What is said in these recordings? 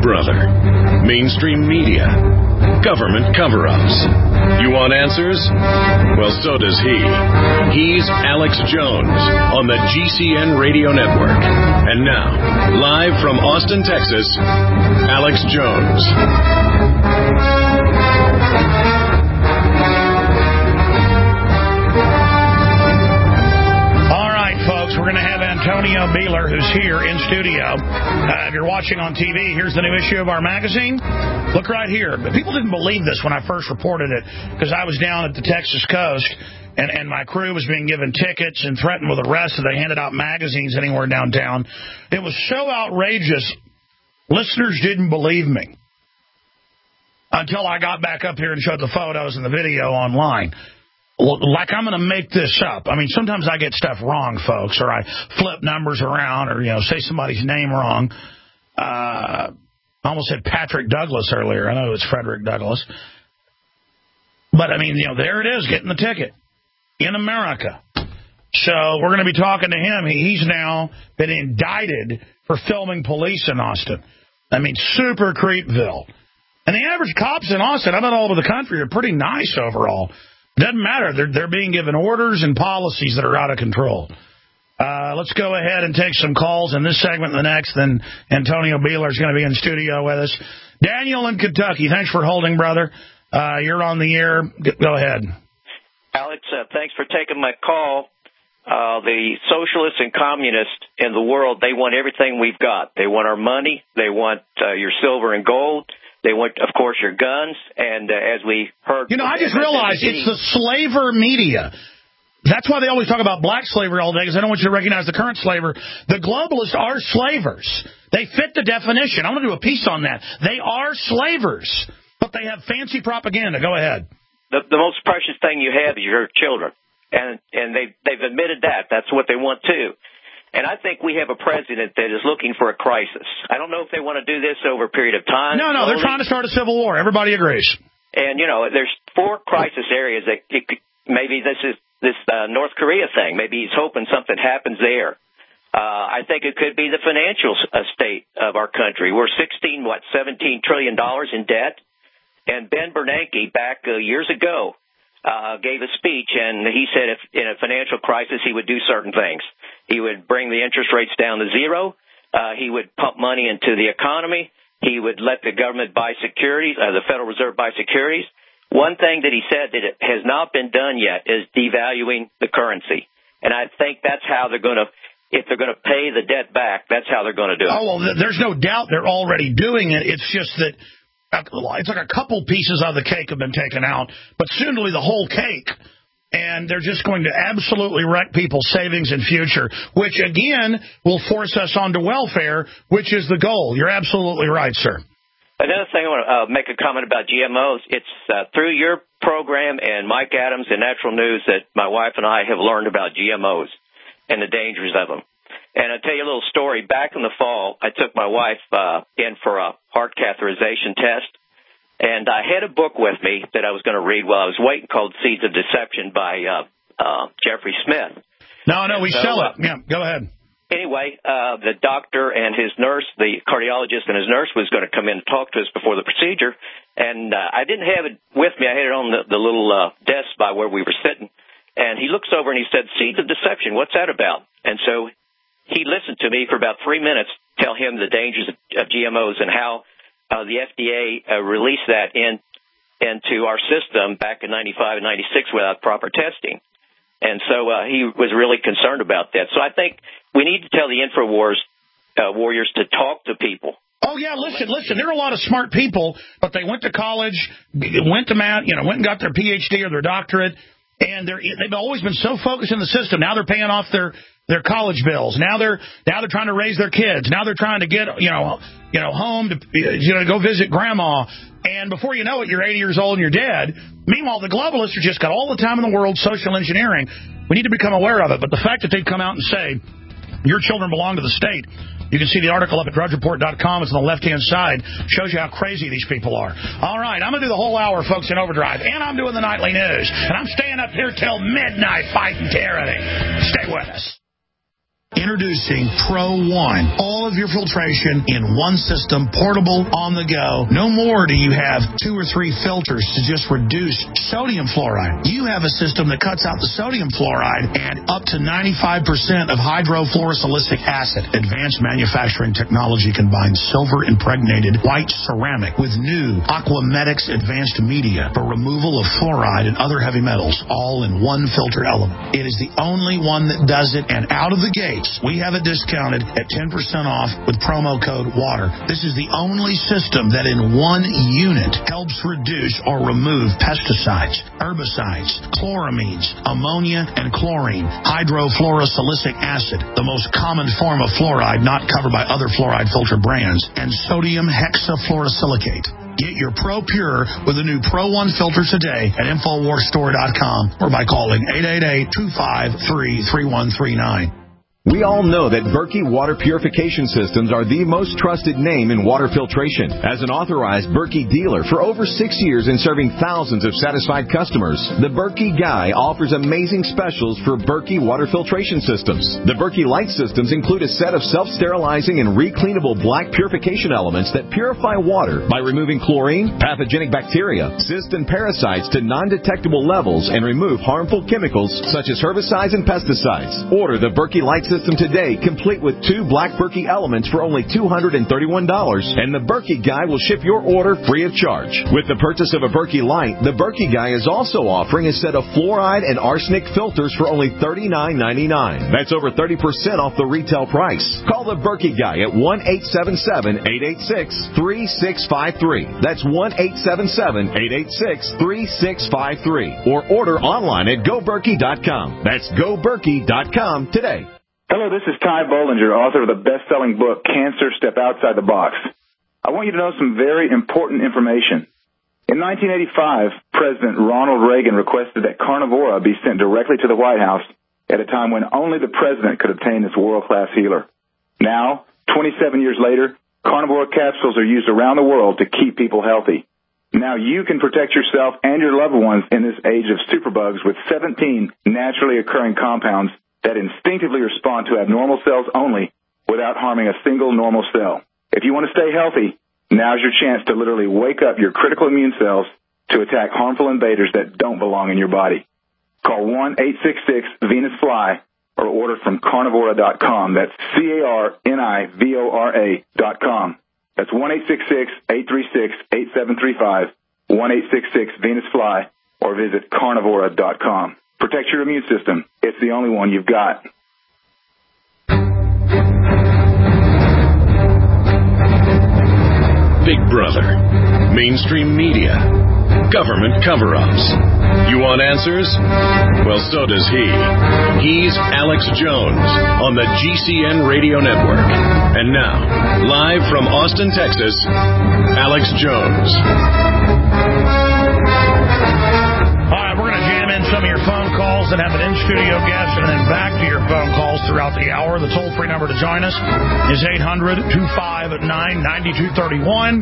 brother. Mainstream media. Government cover-ups. You want answers? Well, so does he. He's Alex Jones on the GCN Radio Network. And now, live from Austin, Texas, Alex Jones. We're going to have Antonio Beeler, who's here in studio. If you're watching on TV, here's the new issue of our magazine. Look right here. But people didn't believe this when I first reported it, because I was down at the Texas coast, and my crew was being given tickets and threatened with arrest if they handed out magazines anywhere downtown. It was so outrageous, listeners didn't believe me until I got back up here and showed the photos and the video online. Like I'm going to make this up. I mean, sometimes I get stuff wrong, folks, or I flip numbers around or, say somebody's name wrong. I almost said Patrick Douglas earlier. I know it's Frederick Douglass. But, I mean, there it is, getting the ticket in America. So we're going to be talking to him. He's now been indicted for filming police in Austin. I mean, super creepville. And the average cops in Austin, I bet all over the country, are pretty nice overall. Doesn't matter. They're being given orders and policies that are out of control. Let's go ahead and take some calls in this segment and the next. Then Antonio Beeler is going to be in studio with us. Daniel in Kentucky, thanks for holding, brother. You're on the air. Go ahead. Alex, thanks for taking my call. The socialists and communists in the world, they want everything we've got. They want our money. They want your silver and gold. They want, of course, your guns, and as we heard... I just realized it's the slaver media. That's why they always talk about black slavery all day, because they don't want you to recognize the current slaver. The globalists are slavers. They fit the definition. I want to do a piece on that. They are slavers, but they have fancy propaganda. Go ahead. The most precious thing you have is your children, and they've admitted that. That's what they want, too. And I think we have a president that is looking for a crisis. I don't know if they want to do this over a period of time. No, they're trying to start a civil war. Everybody agrees. And, there's 4 crisis areas that maybe this is this North Korea thing. Maybe he's hoping something happens there. I think it could be the financial state of our country. We're $17 trillion in debt. And Ben Bernanke, back years ago, gave a speech, and he said if in a financial crisis he would do certain things. He would bring the interest rates down to zero. He would pump money into the economy. He would let the government buy securities, the Federal Reserve buy securities. One thing that he said that has not been done yet is devaluing the currency. And I think that's how they're going to, if they're going to pay the debt back, that's how they're going to do it. Oh, well, there's no doubt they're already doing it. It's just that it's like a couple pieces of the cake have been taken out, but soon to be the whole cake. And they're just going to absolutely wreck people's savings and future, which, again, will force us onto welfare, which is the goal. You're absolutely right, sir. Another thing I want to make a comment about GMOs. It's through your program and Mike Adams and Natural News that my wife and I have learned about GMOs and the dangers of them. And I'll tell you a little story. Back in the fall, I took my wife in for a heart catheterization test. And I had a book with me that I was going to read while I was waiting called Seeds of Deception by Jeffrey Smith. No, we sell it. Yeah, go ahead. Anyway, the doctor and his nurse, the cardiologist and his nurse was going to come in and talk to us before the procedure. And I didn't have it with me. I had it on the little desk by where we were sitting. And he looks over and he said, Seeds of Deception, what's that about? And so he listened to me for about 3 minutes, tell him the dangers of GMOs and how the FDA released that into our system back in 95 and 96 without proper testing. And so he was really concerned about that. So I think we need to tell the InfoWars warriors to talk to people. Oh, yeah, listen. There are a lot of smart people, but they went to college, went and got their PhD or their doctorate, and they've always been so focused in the system. Now they're paying off their college bills. Now they're trying to raise their kids. Now they're trying to get home to go visit grandma. And before you know it, you're 80 years old and you're dead. Meanwhile, the globalists have just got all the time in the world social engineering. We need to become aware of it. But the fact that they've come out and say your children belong to the state. You can see the article up at drudgereport.com. It's on the left-hand side. Shows you how crazy these people are. All right, I'm going to do the whole hour, folks, in Overdrive. And I'm doing the nightly news. And I'm staying up here till midnight fighting tyranny. Stay with us. Introducing Pro One. All of your filtration in one system, portable, on the go. No more do you have 2 or 3 filters to just reduce sodium fluoride. You have a system that cuts out the sodium fluoride and up to 95% of hydrofluorosilicic acid. Advanced manufacturing technology combines silver-impregnated white ceramic with new Aquamedics advanced media for removal of fluoride and other heavy metals, all in one filter element. It is the only one that does it, and out of the gate, we have it discounted at 10% off with promo code WATER. This is the only system that in one unit helps reduce or remove pesticides, herbicides, chloramines, ammonia, and chlorine, hydrofluorosilicic acid, the most common form of fluoride not covered by other fluoride filter brands, and sodium hexafluorosilicate. Get your Pro Pure with the new Pro One filter today at InfoWarsStore.com or by calling 888-253-3139. We all know that Berkey Water Purification Systems are the most trusted name in water filtration. As an authorized Berkey dealer for over 6 years and serving thousands of satisfied customers, the Berkey Guy offers amazing specials for Berkey Water Filtration Systems. The Berkey Light Systems include a set of self-sterilizing and recleanable black purification elements that purify water by removing chlorine, pathogenic bacteria, cysts, and parasites to non-detectable levels and remove harmful chemicals such as herbicides and pesticides. Order the Berkey Light System today, complete with 2 black Berkey elements for only $231, and the Berkey Guy will ship your order free of charge. With the purchase of a Berkey Light, the Berkey Guy is also offering a set of fluoride and arsenic filters for only $39.99. That's over 30% off the retail price. Call the Berkey Guy at 1-877-886-3653. That's 1-877-886-3653. Or order online at GoBerkey.com. That's GoBerkey.com today. Hello, this is Ty Bollinger, author of the best-selling book, Cancer, Step Outside the Box. I want you to know some very important information. In 1985, President Ronald Reagan requested that Carnivora be sent directly to the White House at a time when only the president could obtain this world-class healer. Now, 27 years later, Carnivora capsules are used around the world to keep people healthy. Now you can protect yourself and your loved ones in this age of superbugs with 17 naturally occurring compounds that instinctively respond to abnormal cells only without harming a single normal cell. If you want to stay healthy, now's your chance to literally wake up your critical immune cells to attack harmful invaders that don't belong in your body. Call 1-866-VENUS-FLY or order from Carnivora.com. That's CARNIVORA.com. That's 1-866-836-8735, 1-866-VENUS-FLY, or visit Carnivora.com. Protect your immune system. It's the only one you've got. Big Brother, mainstream media, government cover-ups. You want answers? Well, so does he. He's Alex Jones on the GCN Radio Network. And now, live from Austin, Texas, Alex Jones. Some of your phone calls that have an in-studio guest, and then back to your phone calls throughout the hour. The toll-free number to join us is 800-259-9231.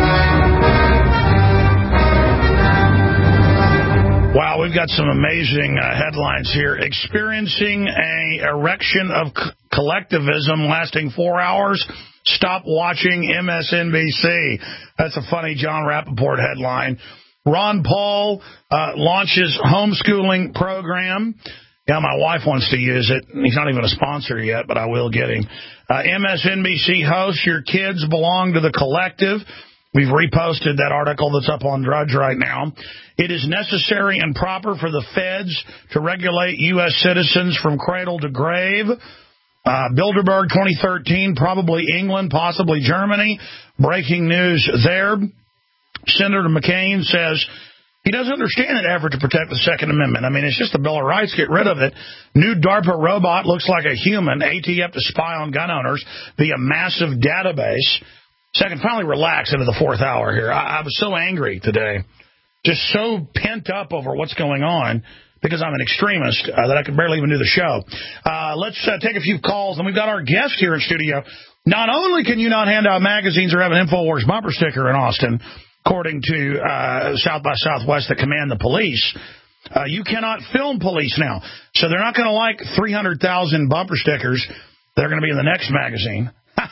Wow, we've got some amazing headlines here. Experiencing an erection of collectivism lasting 4 hours. Stop watching MSNBC. That's a funny John Rappaport headline. Ron Paul launches homeschooling program. Yeah, my wife wants to use it. He's not even a sponsor yet, but I will get him. MSNBC host, your kids belong to the collective. We've reposted that article that's up on Drudge right now. It is necessary and proper for the feds to regulate U.S. citizens from cradle to grave. Bilderberg 2013, probably England, possibly Germany. Breaking news there. Senator McCain says he doesn't understand an effort to protect the Second Amendment. I mean, it's just the Bill of Rights. Get rid of it. New DARPA robot looks like a human. ATF to spy on gun owners via massive database. So I can finally relax into the fourth hour here. I was so angry today, just so pent up over what's going on because I'm an extremist that I could barely even do the show. Let's take a few calls. And we've got our guest here in studio. Not only can you not hand out magazines or have an InfoWars bumper sticker in Austin, according to South by Southwest that command the police, you cannot film police now. So they're not going to like 300,000 bumper stickers They're going to be in the next magazine.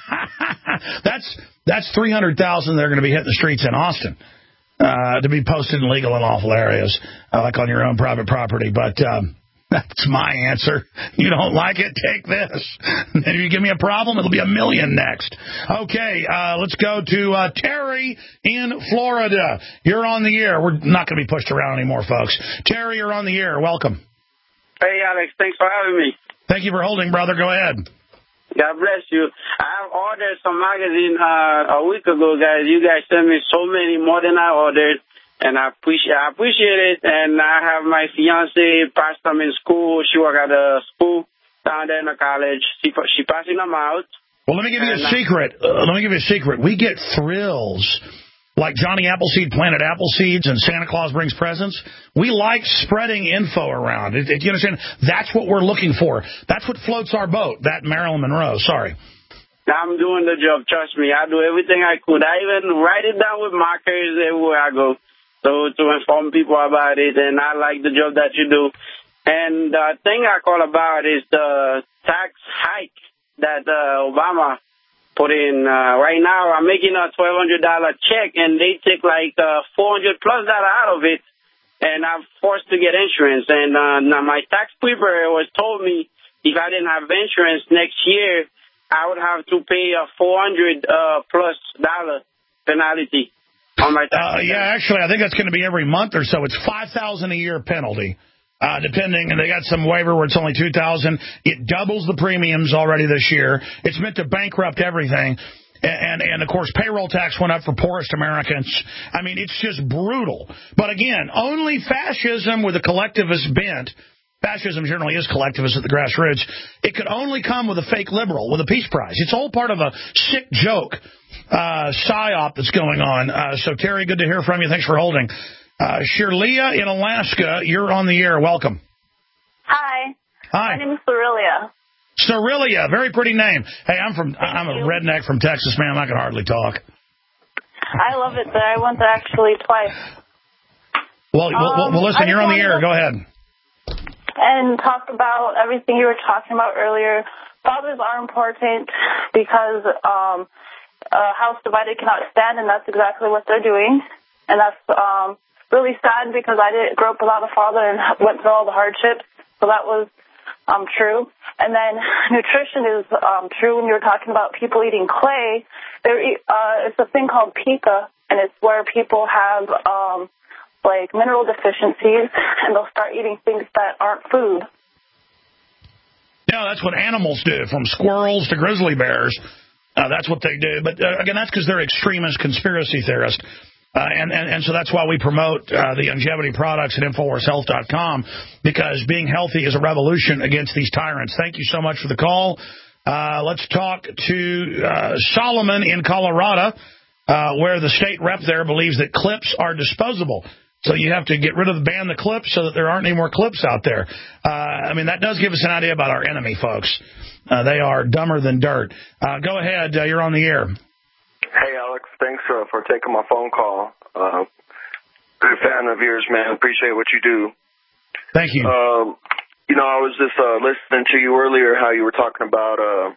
That's 300,000 they're going to be hitting the streets in Austin to be posted in legal and lawful areas, like on your own private property. But that's my answer. You don't like it? Take this. And if you give me a problem, it'll be $1 million next. Okay, let's go to Terry in Florida. You're on the air. We're not going to be pushed around anymore, folks. Terry, you're on the air. Welcome. Hey, Alex. Thanks for having me. Thank you for holding, brother. Go ahead. God bless you. I ordered some magazine a week ago, guys. You guys sent me so many, more than I ordered, and I appreciate it. And I have my fiance passed them in school. She works at a school down there in the college. She passing them out. Well, let me give you a secret. We get thrills like Johnny Appleseed planted apple seeds and Santa Claus brings presents. We like spreading info around. Do you understand? That's what we're looking for. That's what floats our boat, that Marilyn Monroe. Sorry. I'm doing the job. Trust me. I do everything I could. I even write it down with markers everywhere I go to inform people about it, and I like the job that you do. And the thing I call about is the tax hike that Obama put in. Right now, I'm making a $1,200 check, and they take like $400+ out of it, and I'm forced to get insurance. And now my tax preparer told me if I didn't have insurance next year, I would have to pay a $400+ penalty on my tax. Yeah, actually, I think that's going to be every month or so. It's $5,000 a year penalty. Depending, and they got some waiver where it's only $2,000. It doubles the premiums already this year. It's meant to bankrupt everything. And of course, payroll tax went up for poorest Americans. I mean, it's just brutal. But again, only fascism with a collectivist bent. Fascism generally is collectivist at the grassroots. It could only come with a fake liberal, with a peace prize. It's all part of a sick joke, psyop that's going on. So, Terry, good to hear from you. Thanks for holding. Shirlea in Alaska, you're on the air. Welcome. Hi. Hi. My name is Cerilia. Cerilia, very pretty name. Hey, I'm a redneck from Texas, man. I can hardly talk. I love it there. I went there actually twice. Well, listen, you're on the air. Go ahead. And talk about everything you were talking about earlier. Fathers are important because a house divided cannot stand, and that's exactly what they're doing. And that's really sad because I didn't grow up without a father and went through all the hardships. So that was true. And then nutrition is true when you were talking about people eating clay. It's a thing called pica, and it's where people have like mineral deficiencies, and they'll start eating things that aren't food. Yeah, that's what animals do, from squirrels to grizzly bears. That's what they do. But again, that's because they're extremist conspiracy theorists. And so that's why we promote the longevity products at InfoWarsHealth.com, because being healthy is a revolution against these tyrants. Thank you so much for the call. Let's talk to Solomon in Colorado, where the state rep there believes that clips are disposable. So you have to get rid of ban the clips so that there aren't any more clips out there. I mean, that does give us an idea about our enemy, folks. They are dumber than dirt. Go ahead. You're on the air. Hey, Alex. Thanks for taking my phone call. Good fan of yours, man. Appreciate what you do. Thank you. I was just listening to you earlier, how you were talking about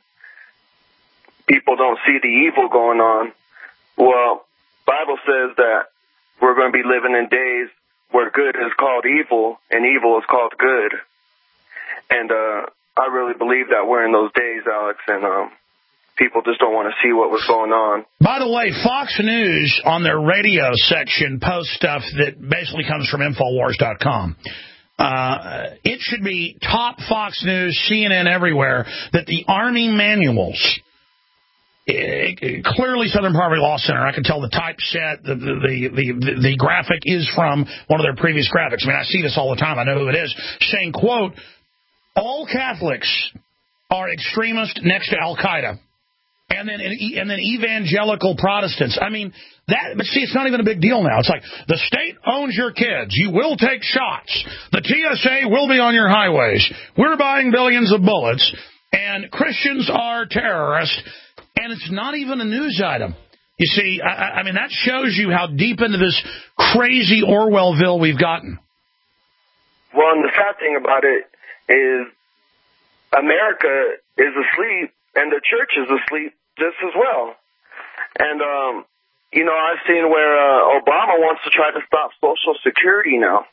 people don't see the evil going on. Well, Bible says that we're going to be living in days where good is called evil and evil is called good. And I really believe that we're in those days, Alex, and people just don't want to see what was going on. By the way, Fox News on their radio section posts stuff that basically comes from Infowars.com. It should be top Fox News, CNN, everywhere, that the Army manuals, clearly Southern Poverty Law Center, I can tell the typeset, the graphic is from one of their previous graphics. I mean, I see this all the time. I know who it is, saying, quote, all Catholics are extremists next to Al-Qaeda. And then evangelical Protestants. I mean, but see, it's not even a big deal now. It's like, the state owns your kids. You will take shots. The TSA will be on your highways. We're buying billions of bullets. And Christians are terrorists. And it's not even a news item. You see, I mean, that shows you how deep into this crazy Orwellville we've gotten. Well, and the sad thing about it is America is asleep and the church is asleep just as well. And, I've seen where Obama wants to try to stop Social Security now.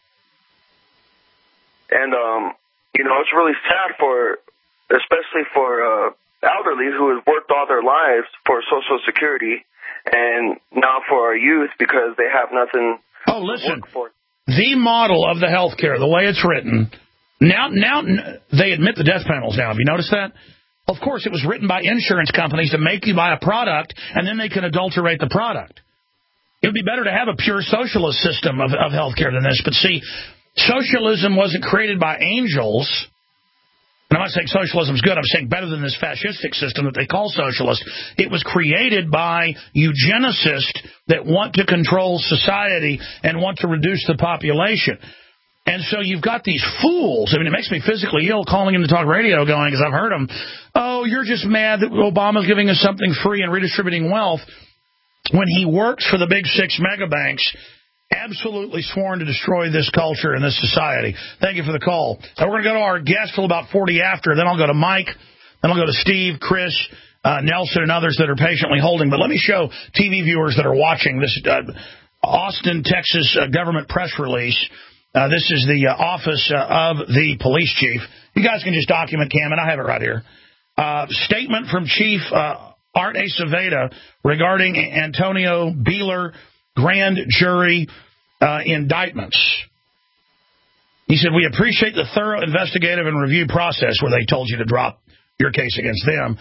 And, it's really sad especially for elderly who have worked all their lives for Social Security and now for our youth because they have nothing to work for. The model of the health care, the way it's written, now they admit the death panels now. Have you noticed that? Of course, it was written by insurance companies to make you buy a product, and then they can adulterate the product. It would be better to have a pure socialist system of health care than this. But see, socialism wasn't created by angels. And I'm not saying socialism is good. I'm saying better than this fascistic system that they call socialist. It was created by eugenicists that want to control society and want to reduce the population. And so you've got these fools. I mean, it makes me physically ill calling into talk radio going, because I've heard them, oh, you're just mad that Obama's giving us something free and redistributing wealth when he works for the big 6 mega banks, absolutely sworn to destroy this culture and this society. Thank you for the call. So we're going to go to our guest till about 40 after. Then I'll go to Mike. Then I'll go to Steve, Chris, Nelson, and others that are patiently holding. But let me show TV viewers that are watching this Austin, Texas government press release. This is the office of the police chief. You guys can just document, Cam, and I have it right here. Statement from Chief Art Aceveda regarding Antonio Beeler grand jury indictments. He said, we appreciate the thorough investigative and review process where they told you to drop your case against them.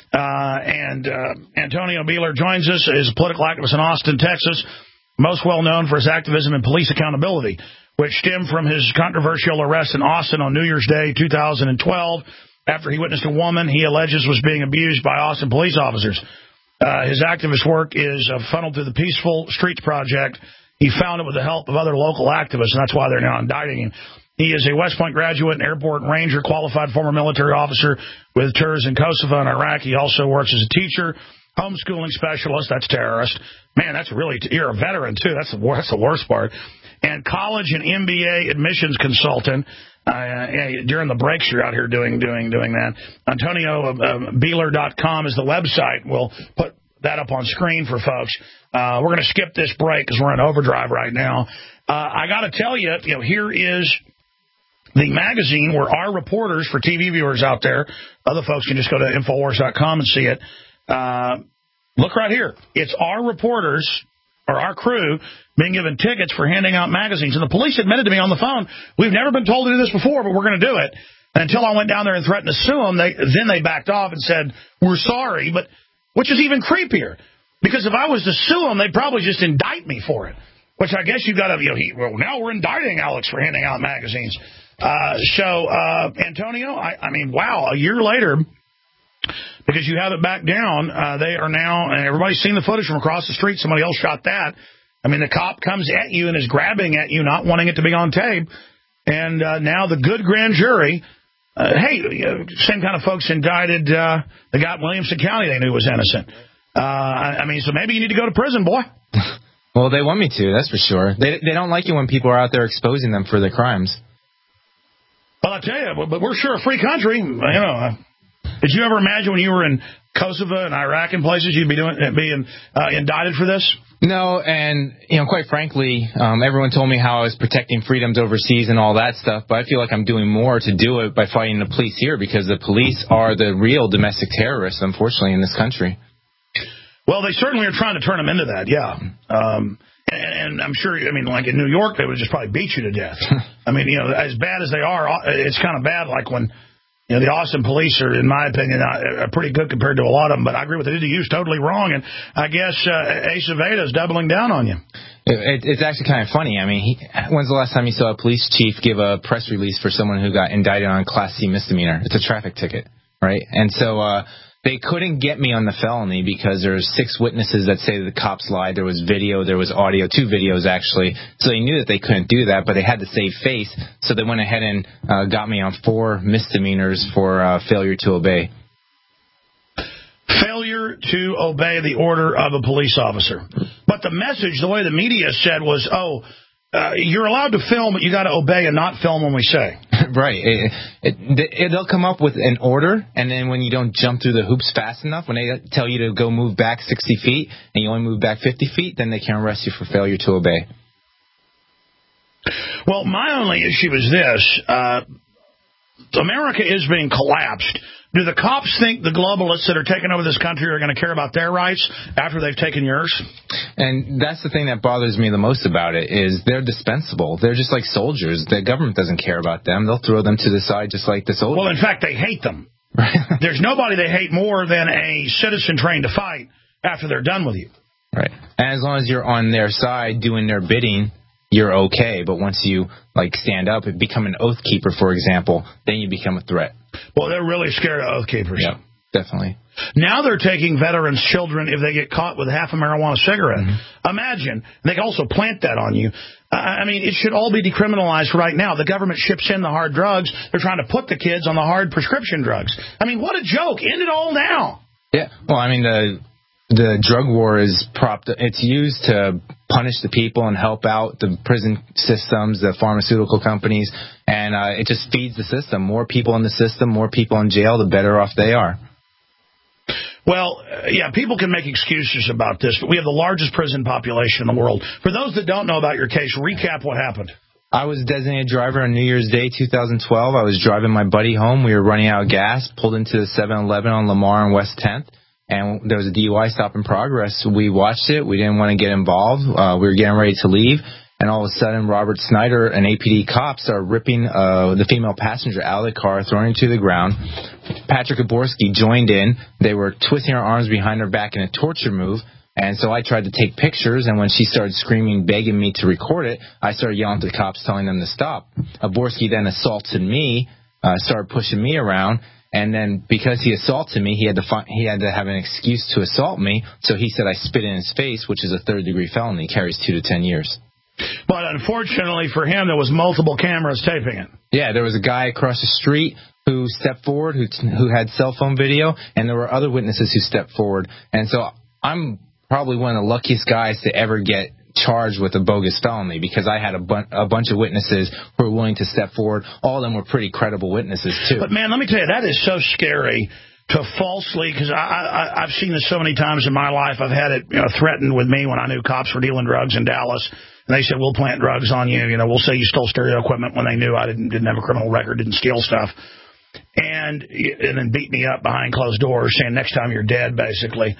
Antonio Beeler joins us as a political activist in Austin, Texas, most well known for his activism in police accountability, which stemmed from his controversial arrest in Austin on New Year's Day 2012 after he witnessed a woman he alleges was being abused by Austin police officers. His activist work is funneled through the Peaceful Streets Project. He found it with the help of other local activists, and that's why they're now indicting him. He is a West Point graduate and airport ranger, qualified former military officer with tours in Kosovo and Iraq. He also works as a teacher, homeschooling specialist. That's terrorist. Man, that's really, you're a veteran, too. That's the worst part. And college and MBA admissions consultant. During the breaks, you're out here doing that. AntonioBeeler.com is the website. We'll put that up on screen for folks. We're going to skip this break because we're in overdrive right now. I got to tell you, here is the magazine where our reporters, for TV viewers out there, other folks can just go to Infowars.com and see it. Look right here. It's our reporters, or our crew, being given tickets for handing out magazines. And the police admitted to me on the phone, we've never been told to do this before, but we're going to do it. And until I went down there and threatened to sue them, then they backed off and said, we're sorry, but which is even creepier. Because if I was to sue them, they'd probably just indict me for it. Which I guess you've got to, well, now we're indicting Alex for handing out magazines. Antonio, I mean, wow, a year later, because you have it back down, they are now, and everybody's seen the footage from across the street. Somebody else shot that. I mean, the cop comes at you and is grabbing at you, not wanting it to be on tape. And now the good grand jury, same kind of folks indicted the guy in Williamson County they knew was innocent. I mean, so maybe you need to go to prison, boy. Well, they want me to, that's for sure. They don't like it when people are out there exposing them for their crimes. Well, I tell you, but we're sure a free country. Did you ever imagine when you were in Kosovo and Iraq and places you'd be being indicted for this? No, and, quite frankly, everyone told me how I was protecting freedoms overseas and all that stuff, but I feel like I'm doing more to do it by fighting the police here because the police are the real domestic terrorists, unfortunately, in this country. Well, they certainly are trying to turn them into that, yeah. And I'm sure, like in New York, they would just probably beat you to death. I mean, as bad as they are, it's kind of bad like when... the Austin police are, in my opinion, are pretty good compared to a lot of them, but I agree with it. It's totally wrong, and I guess Aceveda is doubling down on you. It's actually kind of funny. I mean, when's the last time you saw a police chief give a press release for someone who got indicted on Class C misdemeanor? It's a traffic ticket, right? And so they couldn't get me on the felony because there's 6 witnesses that say that the cops lied. There was video, there was audio, 2 videos actually. So they knew that they couldn't do that, but they had to save face. So they went ahead and got me on 4 misdemeanors for failure to obey. Failure to obey the order of a police officer. But the message, the way the media said was, you're allowed to film, but you got to obey and not film when we say. Right. They'll come up with an order, and then when you don't jump through the hoops fast enough, when they tell you to go move back 60 feet and you only move back 50 feet, then they can arrest you for failure to obey. Well, my only issue is this. America is being collapsed. Do the cops think the globalists that are taking over this country are going to care about their rights after they've taken yours? And that's the thing that bothers me the most about it is they're dispensable. They're just like soldiers. The government doesn't care about them. They'll throw them to the side just like the soldiers. Well, in fact, they hate them. There's nobody they hate more than a citizen trained to fight after they're done with you. Right. And as long as you're on their side doing their bidding, you're okay. But once you stand up and become an oath keeper, for example, then you become a threat. Well, they're really scared of oath keepers. Yeah, definitely. Now they're taking veterans' children if they get caught with half a marijuana cigarette. Mm-hmm. Imagine. They can also plant that on you. I mean, it should all be decriminalized right now. The government ships in the hard drugs. They're trying to put the kids on the hard prescription drugs. I mean, what a joke. End it all now. Yeah. Well, I mean, the drug war is it's used to punish the people and help out the prison systems, the pharmaceutical companies, and it just feeds the system. More people in the system, more people in jail, the better off they are. Well, yeah, people can make excuses about this, but we have the largest prison population in the world. For those that don't know about your case, recap what happened. I was a designated driver on New Year's Day 2012. I was driving my buddy home. We were running out of gas, pulled into the 7-Eleven on Lamar and West 10th. And there was a DUI stop in progress. We watched it. We didn't want to get involved. We were getting ready to leave. And all of a sudden, Robert Snyder, an APD cop, started ripping the female passenger out of the car, throwing her to the ground. Patrick Gaborski joined in. They were twisting her arms behind her back in a torture move. And so I tried to take pictures. And when she started screaming, begging me to record it, I started yelling at the cops, telling them to stop. Gaborski then assaulted me, started pushing me around. And then because he assaulted me, he had to have an excuse to assault me. So he said I spit in his face, which is a third-degree felony, carries 2 to 10 years. But unfortunately for him, there was multiple cameras taping it. Yeah, there was a guy across the street who stepped forward, who had cell phone video, and there were other witnesses who stepped forward. And so I'm probably one of the luckiest guys to ever get charged with a bogus felony because I had a bunch of witnesses who were willing to step forward. All of them were pretty credible witnesses, too. But, man, let me tell you, that is so scary to falsely, because I've seen this so many times in my life. I've had it threatened with me when I knew cops were dealing drugs in Dallas. And they said, we'll plant drugs on you. We'll say you stole stereo equipment when they knew I didn't have a criminal record, didn't steal stuff. And then beat me up behind closed doors saying, next time you're dead, basically.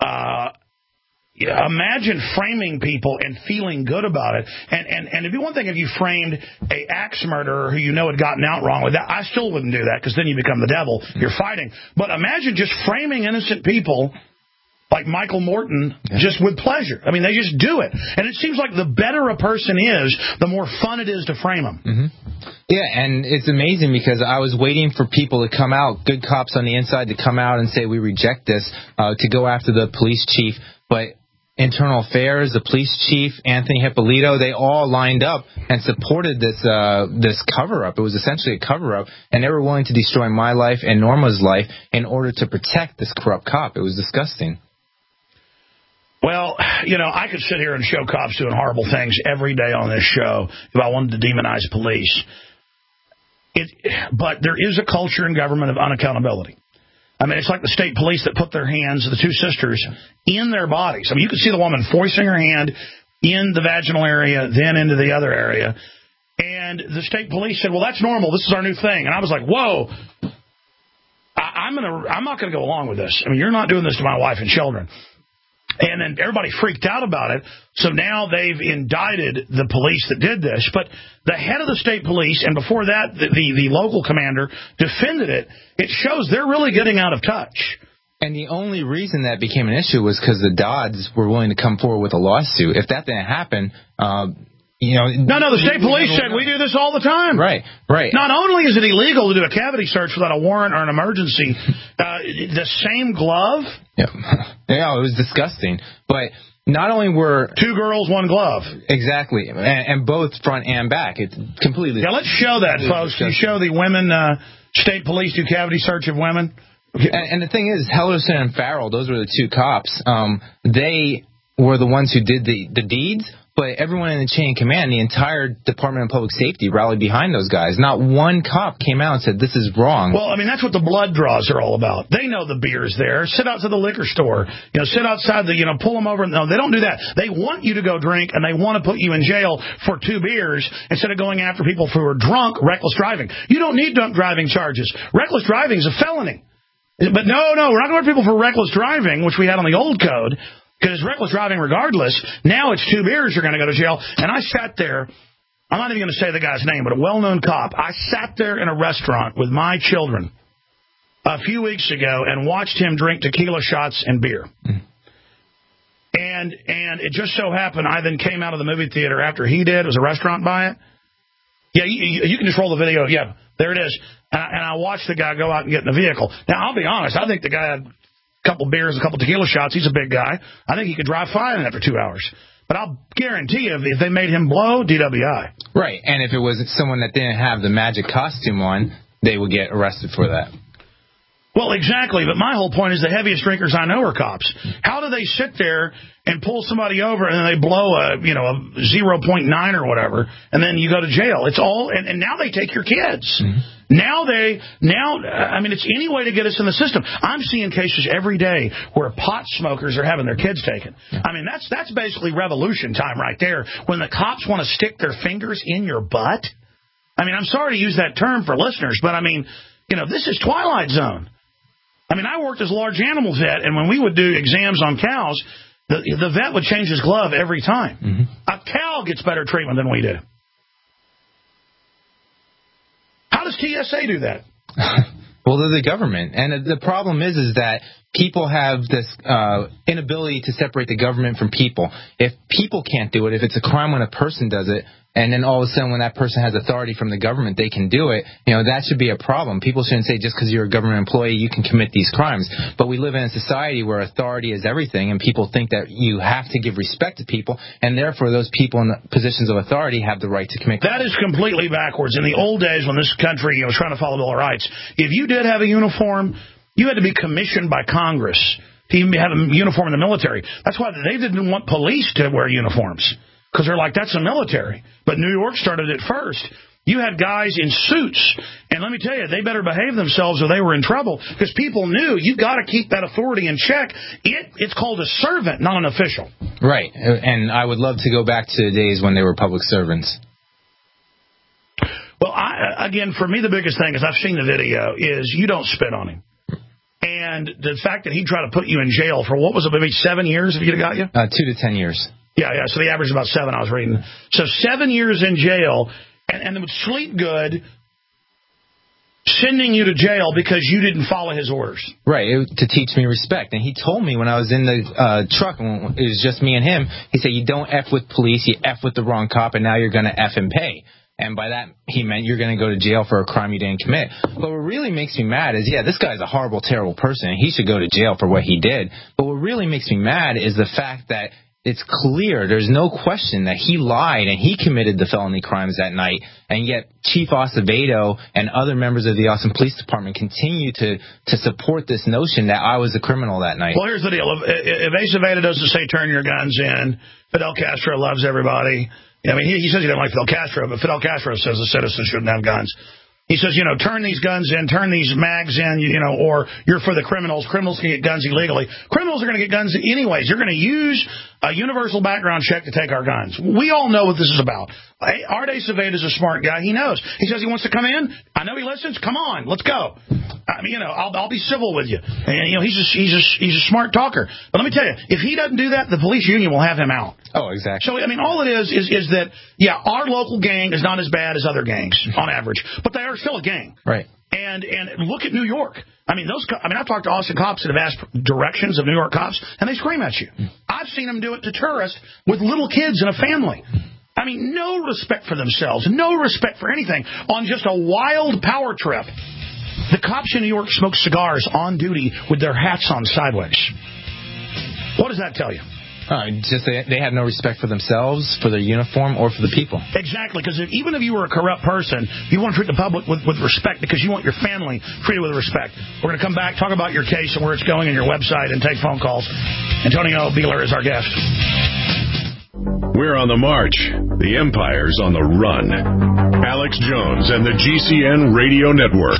Imagine framing people and feeling good about it. And it'd be one thing if you framed a axe murderer who had gotten out wrong with that. I still wouldn't do that because then you become the devil. You're fighting. But imagine just framing innocent people like Michael Morton just with pleasure. I mean, they just do it. And it seems like the better a person is, the more fun it is to frame them. Mm-hmm. Yeah, and it's amazing because I was waiting for people to come out, good cops on the inside to come out and say we reject this, to go after the police chief. But Internal Affairs, the police chief, Anthony Hippolito, they all lined up and supported this cover-up. It was essentially a cover-up, and they were willing to destroy my life and Norma's life in order to protect this corrupt cop. It was disgusting. Well, I could sit here and show cops doing horrible things every day on this show if I wanted to demonize police. But there is a culture in government of unaccountability. I mean, it's like the state police that put their hands, the two sisters, in their bodies. I mean, you could see the woman foisting her hand in the vaginal area, then into the other area. And the state police said, well, that's normal. This is our new thing. And I was like, whoa, I'm not going to go along with this. I mean, you're not doing this to my wife and children. And then everybody freaked out about it. So now they've indicted the police that did this. But the head of the state police, and before that, the local commander, defended it. It shows they're really getting out of touch. And the only reason that became an issue was because the Dodds were willing to come forward with a lawsuit. If that didn't happen, No, the state police said we do this all the time. Right. Not only is it illegal to do a cavity search without a warrant or an emergency, the same glove. Yeah, it was disgusting. But not only were 2 girls, 1 glove. Exactly, and both front and back. It's completely. Yeah, let's show that, folks. Can you show the women state police do cavity search of women? And the thing is, Hellerson and Farrell, those were the 2 cops. They were the ones who did the deeds, but everyone in the chain of command, the entire Department of Public Safety rallied behind those guys. Not one cop came out and said, this is wrong. Well, I mean, that's what the blood draws are all about. They know the beer's there. Sit outside the liquor store. Sit outside pull them over. No, they don't do that. They want you to go drink, and they want to put you in jail for 2 beers instead of going after people who are drunk, reckless driving. You don't need drunk driving charges. Reckless driving is a felony. But no, we're not going to people for reckless driving, which we had on the old code. Because it's reckless driving regardless. Now it's 2 beers, you're going to go to jail. And I sat there, I'm not even going to say the guy's name, but a well-known cop. I sat there in a restaurant with my children a few weeks ago and watched him drink tequila shots and beer. And it just so happened I then came out of the movie theater after he did. It was a restaurant by it. Yeah, you can just roll the video. Yeah, there it is. And I watched the guy go out and get in the vehicle. Now, I'll be honest. I think the guy had couple beers, a couple tequila shots. He's a big guy. I think he could drive fine after 2 hours. But I'll guarantee you, if they made him blow, DWI. Right, and if it was someone that didn't have the magic costume on, they would get arrested for that. Well, exactly. But my whole point is the heaviest drinkers I know are cops. How do they sit there and pull somebody over and then they blow a 0.9 or whatever, and then you go to jail? It's all, and now they take your kids. Mm-hmm. Now, it's any way to get us in the system. I'm seeing cases every day where pot smokers are having their kids taken. I mean, that's basically revolution time right there. When the cops want to stick their fingers in your butt. I mean, I'm sorry to use that term for listeners, but I mean, this is Twilight Zone. I mean, I worked as a large animal vet, and when we would do exams on cows, the vet would change his glove every time. Mm-hmm. A cow gets better treatment than we do. How does TSA do that? Well, they're the government. And the problem is that people have this inability to separate the government from people. If people can't do it, if it's a crime when a person does it, and then all of a sudden when that person has authority from the government, they can do it, that should be a problem. People shouldn't say just because you're a government employee, you can commit these crimes. But we live in a society where authority is everything, and people think that you have to give respect to people, and therefore those people in positions of authority have the right to commit crimes. That is completely backwards. In the old days when this country was trying to follow the Bill of Rights, if you did have a uniform, you had to be commissioned by Congress to even have a uniform in the military. That's why they didn't want police to wear uniforms, because they're like, that's the military. But New York started it first. You had guys in suits, and let me tell you, they better behave themselves or they were in trouble, because people knew you've got to keep that authority in check. It's called a servant, not an official. Right, and I would love to go back to the days when they were public servants. Well, again, for me, the biggest thing is I've seen the video, is you don't spit on him. And the fact that he tried to put you in jail for, what was it, maybe 7 years if he'd have got you? 2 to 10 years. Yeah, so the average is about 7, I was reading. So 7 years in jail, and they would sleep good, sending you to jail because you didn't follow his orders. Right, to teach me respect. And he told me when I was in the truck, it was just me and him, he said, you don't F with police, you F with the wrong cop, and now you're going to F and pay. And by that, he meant you're going to go to jail for a crime you didn't commit. But what really makes me mad is, this guy's a horrible, terrible person, and he should go to jail for what he did. But what really makes me mad is the fact that it's clear, there's no question that he lied and he committed the felony crimes that night, and yet Chief Acevedo and other members of the Austin Police Department continue to support this notion that I was a criminal that night. Well, here's the deal. If Acevedo doesn't say turn your guns in, Fidel Castro loves everybody. I mean, he says he doesn't like Fidel Castro, but Fidel Castro says the citizens shouldn't have guns. He says, turn these guns in, turn these mags in, or you're for the criminals. Criminals can get guns illegally. Criminals are going to get guns anyways. You're going to use a universal background check to take our guns. We all know what this is about. Art Acevedo is a smart guy. He knows. He says he wants to come in. I know he listens. Come on, let's go. I mean, I'll be civil with you. And, he's a smart talker. But let me tell you, if he doesn't do that, the police union will have him out. Oh, exactly. So, I mean, all it is that, our local gang is not as bad as other gangs on average, but they are still a gang. Right. And look at New York. I mean, I've talked to Austin cops that have asked directions of New York cops, and they scream at you. I've seen them do it to tourists with little kids and a family. I mean, no respect for themselves, no respect for anything, on just a wild power trip. The cops in New York smoke cigars on duty with their hats on sideways. What does that tell you? Just they have no respect for themselves, for their uniform, or for the people. Exactly, because even if you were a corrupt person, you want to treat the public with respect because you want your family treated with respect. We're going to come back, talk about your case and where it's going and your website, and take phone calls. Antonio Beeler is our guest. We're on the march. The empire's on the run. Alex Jones and the GCN Radio Network.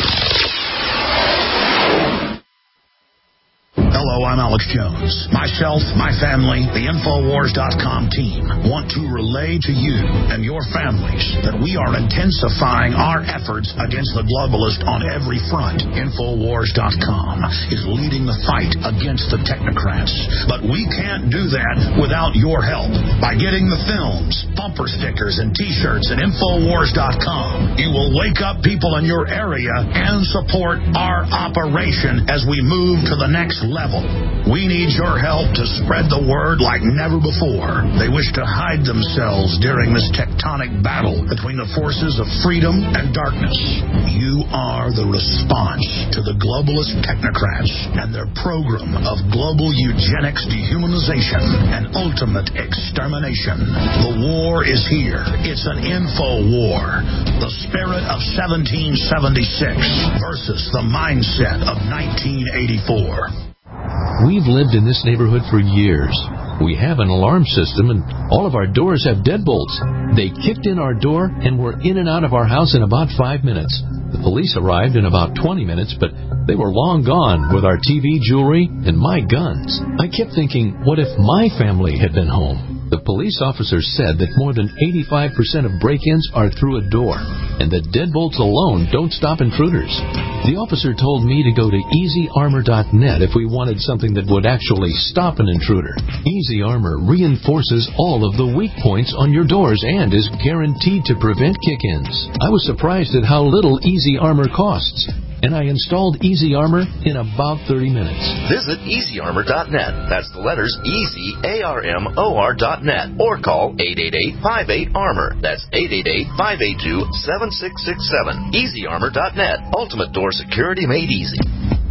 Hello, I'm Alex Jones. Myself, my family, the Infowars.com team want to relay to you and your families that we are intensifying our efforts against the globalist on every front. Infowars.com is leading the fight against the technocrats. But we can't do that without your help. By getting the films, bumper stickers, and T-shirts at Infowars.com, you will wake up people in your area and support our operation as we move to the next level. We need your help to spread the word like never before. They wish to hide themselves during this tectonic battle between the forces of freedom and darkness. You are the response to the globalist technocrats and their program of global eugenics, dehumanization, and ultimate extermination. The war is here. It's an info war. The spirit of 1776 versus the mindset of 1984. We've lived in this neighborhood for years. We have an alarm system, and all of our doors have deadbolts. They kicked in our door and were in and out of our house in about 5 minutes. The police arrived in about 20 minutes, but they were long gone with our TV, jewelry, and my guns. I kept thinking, what if my family had been home? The police officer said that more than 85% of break-ins are through a door, and that deadbolts alone don't stop intruders. The officer told me to go to EasyArmor.net if we wanted something that would actually stop an intruder. Easy Armor reinforces all of the weak points on your doors and is guaranteed to prevent kick-ins. I was surprised at how little Easy Armor costs, and I installed Easy Armor in about 30 minutes. Visit EasyArmor.net. That's the letters EasyArmor.net. Or call 888-58-ARMOR. That's 888-582-7667. EasyArmor.net. Ultimate door security made easy.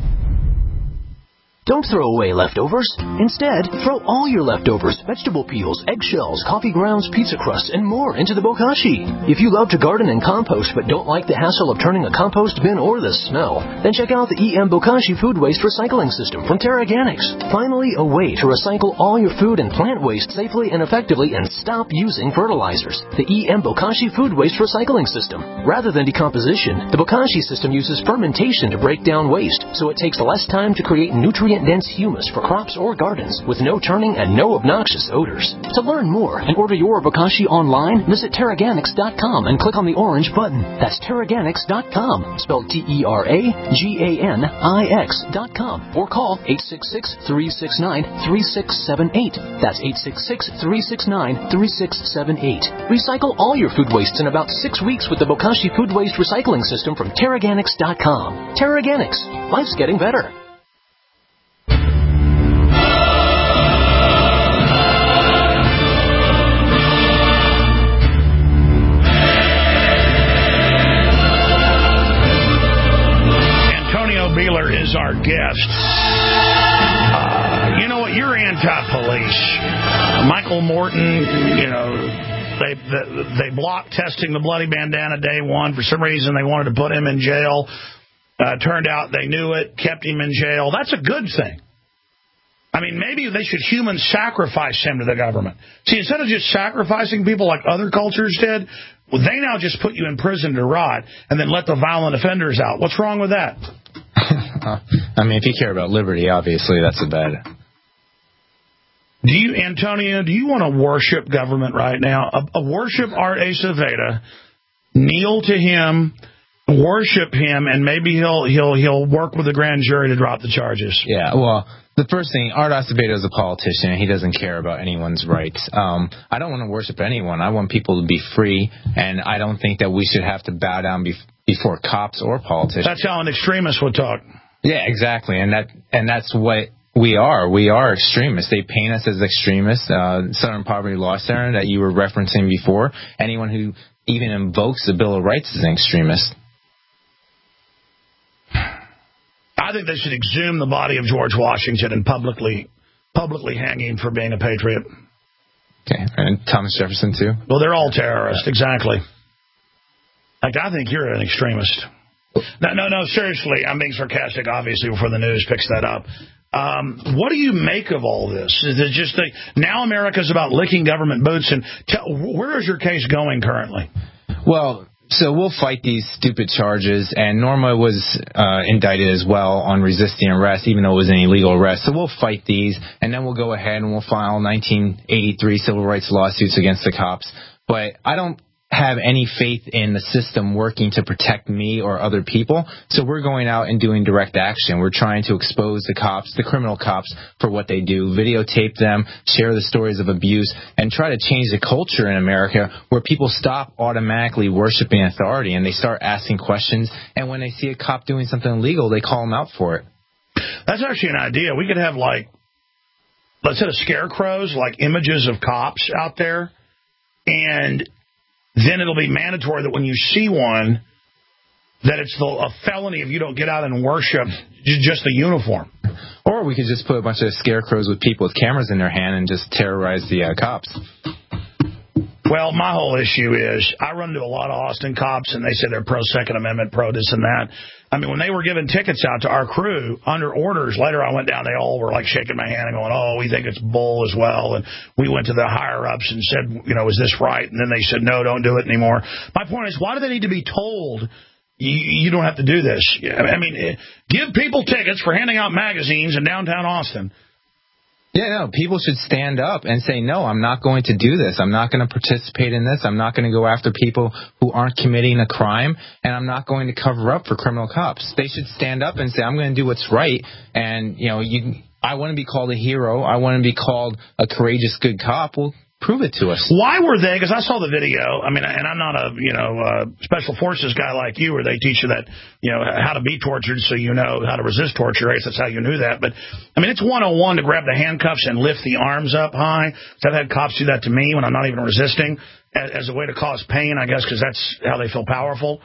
Don't throw away leftovers. Instead, throw all your leftovers, vegetable peels, eggshells, coffee grounds, pizza crusts, and more into the bokashi. If you love to garden and compost but don't like the hassle of turning a compost bin or the smell, then check out the EM Bokashi Food Waste Recycling System from TerraGanix. Finally, a way to recycle all your food and plant waste safely and effectively and stop using fertilizers. The EM Bokashi Food Waste Recycling System. Rather than decomposition, the Bokashi system uses fermentation to break down waste, so it takes less time to create nutrient-dense humus for crops or gardens with no turning and no obnoxious odors. To learn more and order your Bokashi online, visit TerraGanix.com and click on the orange button. That's TerraGanix.com, spelled TerraGanix.com, or call 866-369-3678. That's 866-369-3678. Recycle all your food wastes in about 6 weeks with the Bokashi Food Waste Recycling System from TerraGanix.com. TerraGanix. Life's getting better. Beeler is our guest. You know what? You're anti-police. Michael Morton, they blocked testing the bloody bandana day one. For some reason, they wanted to put him in jail. Turned out they knew it, kept him in jail. That's a good thing. I mean, maybe they should human sacrifice him to the government. See, instead of just sacrificing people like other cultures did, well, they now just put you in prison to rot and then let the violent offenders out. What's wrong with that? I mean, if you care about liberty, obviously that's a bad. Do you, Antonio, do you want to worship government right now? Worship Art Aceveda, kneel to him, worship him, and maybe he'll work with the grand jury to drop the charges. Yeah, well, the first thing, Art Aceveda is a politician. He doesn't care about anyone's rights. I don't want to worship anyone. I want people to be free, and I don't think that we should have to bow down before cops or politicians. That's how an extremist would talk. Yeah, exactly, and that's what we are. We are extremists. They paint us as extremists. Southern Poverty Law Center that you were referencing before. Anyone who even invokes the Bill of Rights is an extremist. I think they should exhume the body of George Washington and publicly hang him for being a patriot. Okay, and Thomas Jefferson too? Well, they're all terrorists, exactly. Like, I think you're an extremist. No, seriously, I'm being sarcastic, obviously, before the news picks that up. What do you make of all this? Is it just now America's about licking government boots? And where is your case going currently? Well, so we'll fight these stupid charges, and Norma was indicted as well on resisting arrest, even though it was an illegal arrest. So we'll fight these, and then we'll go ahead and we'll file 1983 civil rights lawsuits against the cops. But I don't have any faith in the system working to protect me or other people. So we're going out and doing direct action. We're trying to expose the cops, the criminal cops, for what they do, videotape them, share the stories of abuse, and try to change the culture in America where people stop automatically worshiping authority and they start asking questions. And when they see a cop doing something illegal, they call them out for it. That's actually an idea. We could have, like, let's say, scarecrows, like images of cops out there, and then it'll be mandatory that when you see one, that it's a felony if you don't get out and worship just the uniform. Or we could just put a bunch of scarecrows with people with cameras in their hand and just terrorize the cops. Well, my whole issue is I run into a lot of Austin cops, and they say they're pro-Second Amendment, pro-this and that. I mean, when they were giving tickets out to our crew under orders, later I went down, they all were like shaking my hand and going, oh, we think it's bull as well. And we went to the higher-ups and said, you know, is this right? And then they said, no, don't do it anymore. My point is, why do they need to be told you don't have to do this? I mean, give people tickets for handing out magazines in downtown Austin. Yeah, no, people should stand up and say, no, I'm not going to do this. I'm not going to participate in this. I'm not going to go after people who aren't committing a crime, and I'm not going to cover up for criminal cops. They should stand up and say, I'm going to do what's right, and, you know, I want to be called a hero. I want to be called a courageous, good cop. Well, prove it to us. Why were they? Because I saw the video. I mean, and I'm not a special forces guy like you, where they teach you that how to be tortured, so you know how to resist torture. Right? That's how you knew that. But I mean, it's 101 to grab the handcuffs and lift the arms up high. So I've had cops do that to me when I'm not even resisting, as a way to cause pain, I guess, because that's how they feel powerful.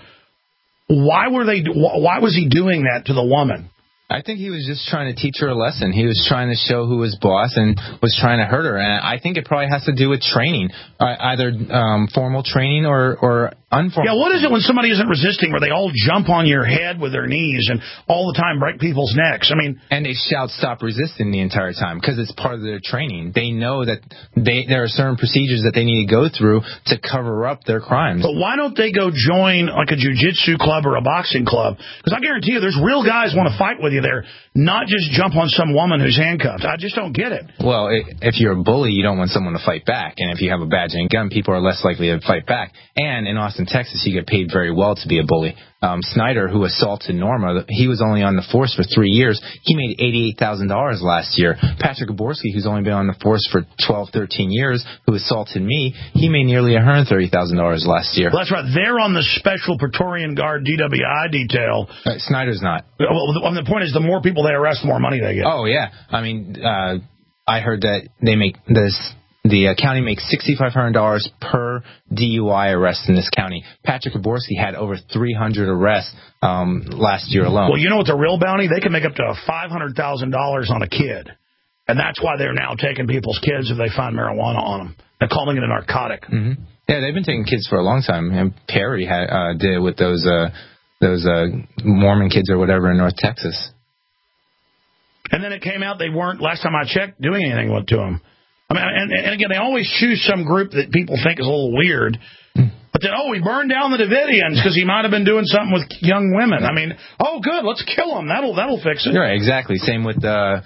Why was he doing that to the woman? I think he was just trying to teach her a lesson. He was trying to show who was boss and was trying to hurt her. And I think it probably has to do with training, either formal training or unformal. Yeah, what is it when somebody isn't resisting where they all jump on your head with their knees and all the time break people's necks? I mean, and they shout stop resisting the entire time because it's part of their training. They know that there are certain procedures that they need to go through to cover up their crimes. But why don't they go join like a jiu-jitsu club or a boxing club? Because I guarantee you there's real guys want to fight with you there, not just jump on some woman who's handcuffed. I just don't get it. Well, if you're a bully, you don't want someone to fight back. And if you have a badge and gun, people are less likely to fight back. And in Austin, Texas, you get paid very well to be a bully. Snyder, who assaulted Norma, he was only on the force for 3 years. He made $88,000 last year. Patrick Gaborski, who's only been on the force for 12, 13 years, who assaulted me, he made nearly $130,000 last year. Well, that's right. They're on the Special Praetorian Guard DWI detail. Snyder's not. Well, the point is, the more people they arrest, the more money they get. Oh, yeah. I mean, I heard that they make this. The county makes $6,500 per DUI arrest in this county. Patrick Gaborski had over 300 arrests last year alone. Well, you know what the real bounty? They can make up to $500,000 on a kid. And that's why they're now taking people's kids if they find marijuana on them. They're calling it a narcotic. Mm-hmm. Yeah, they've been taking kids for a long time. And Perry did it with those Mormon kids or whatever in North Texas. And then it came out they weren't, last time I checked, doing anything to them. I mean, and again, they always choose some group that people think is a little weird. But then, we burned down the Davidians because he might have been doing something with young women. I mean, good, let's kill him. That'll fix it. Right, exactly. Same with the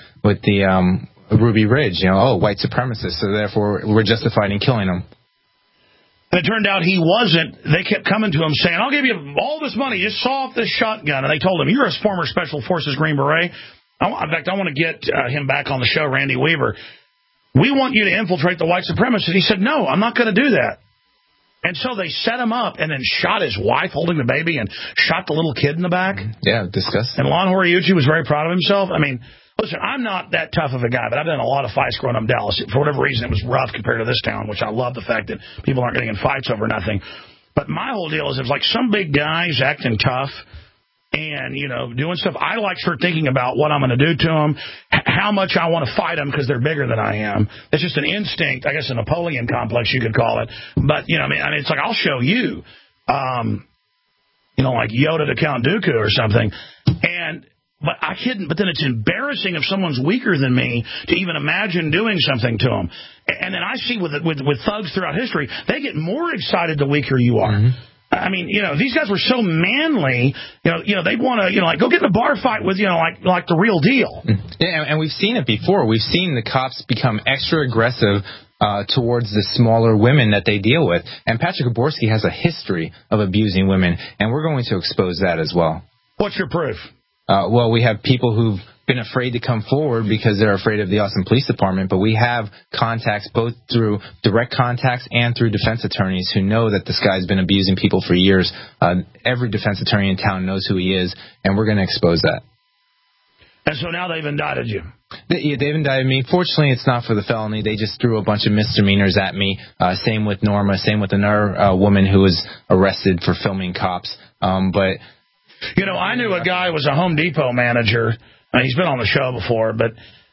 Ruby Ridge. White supremacists. So therefore, we're justified in killing them. And it turned out he wasn't. They kept coming to him saying, I'll give you all this money. Just saw off this shotgun. And they told him, you're a former Special Forces Green Beret. In fact, I want to get him back on the show, Randy Weaver. We want you to infiltrate the white supremacists. He said, no, I'm not going to do that. And so they set him up and then shot his wife holding the baby and shot the little kid in the back. Yeah, disgusting. And Lon Horiuchi was very proud of himself. I mean, listen, I'm not that tough of a guy, but I've done a lot of fights growing up in Dallas. For whatever reason, it was rough compared to this town, which I love the fact that people aren't getting in fights over nothing. But my whole deal is if like some big guy's acting tough and, doing stuff, I like start thinking about what I'm going to do to them, how much I want to fight them because they're bigger than I am. It's just an instinct, I guess a Napoleon complex you could call it. But, I mean, it's like I'll show you, like Yoda to Count Dooku or something. And But then it's embarrassing if someone's weaker than me to even imagine doing something to them. And then I see with thugs throughout history, they get more excited the weaker you are. Mm-hmm. I mean, these guys were so manly, they'd want to, like, go get in a bar fight with, like the real deal. Yeah, and we've seen it before. We've seen the cops become extra aggressive towards the smaller women that they deal with. And Patrick Gaborski has a history of abusing women, and we're going to expose that as well. What's your proof? Well, we have people who've been afraid to come forward because they're afraid of the Austin Police Department, but we have contacts both through direct contacts and through defense attorneys who know that this guy's been abusing people for years. Every defense attorney in town knows who he is, and we're going to expose that. And so now they've indicted you. They've indicted me. Fortunately, it's not for the felony. They just threw a bunch of misdemeanors at me. Same with Norma. Same with another woman who was arrested for filming cops. But I knew a guy who was a Home Depot manager. He's been on the show before, but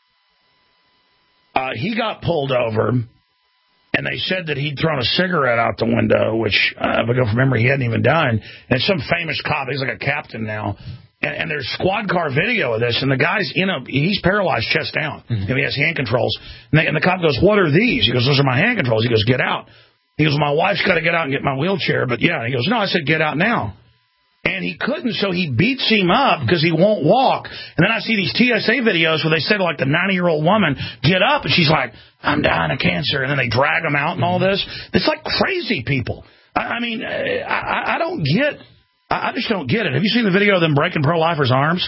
he got pulled over, and they said that he'd thrown a cigarette out the window, which, if I go from memory, he hadn't even done. And some famous cop, he's like a captain now, and there's squad car video of this, and the guy's he's paralyzed chest down. Mm-hmm. He has hand controls. And the cop goes, "What are these?" He goes, "Those are my hand controls." He goes, "Get out." He goes, "My wife's got to get out and get my wheelchair." But yeah, he goes, "No," I said, "Get out now." And he couldn't, so he beats him up because he won't walk. And then I see these TSA videos where they say to, like, the 90-year-old woman, "Get up," and she's like, "I'm dying of cancer." And then they drag him out and all this. It's like crazy people. I mean, I don't get. I just don't get it. Have you seen the video of them breaking pro-lifers' arms?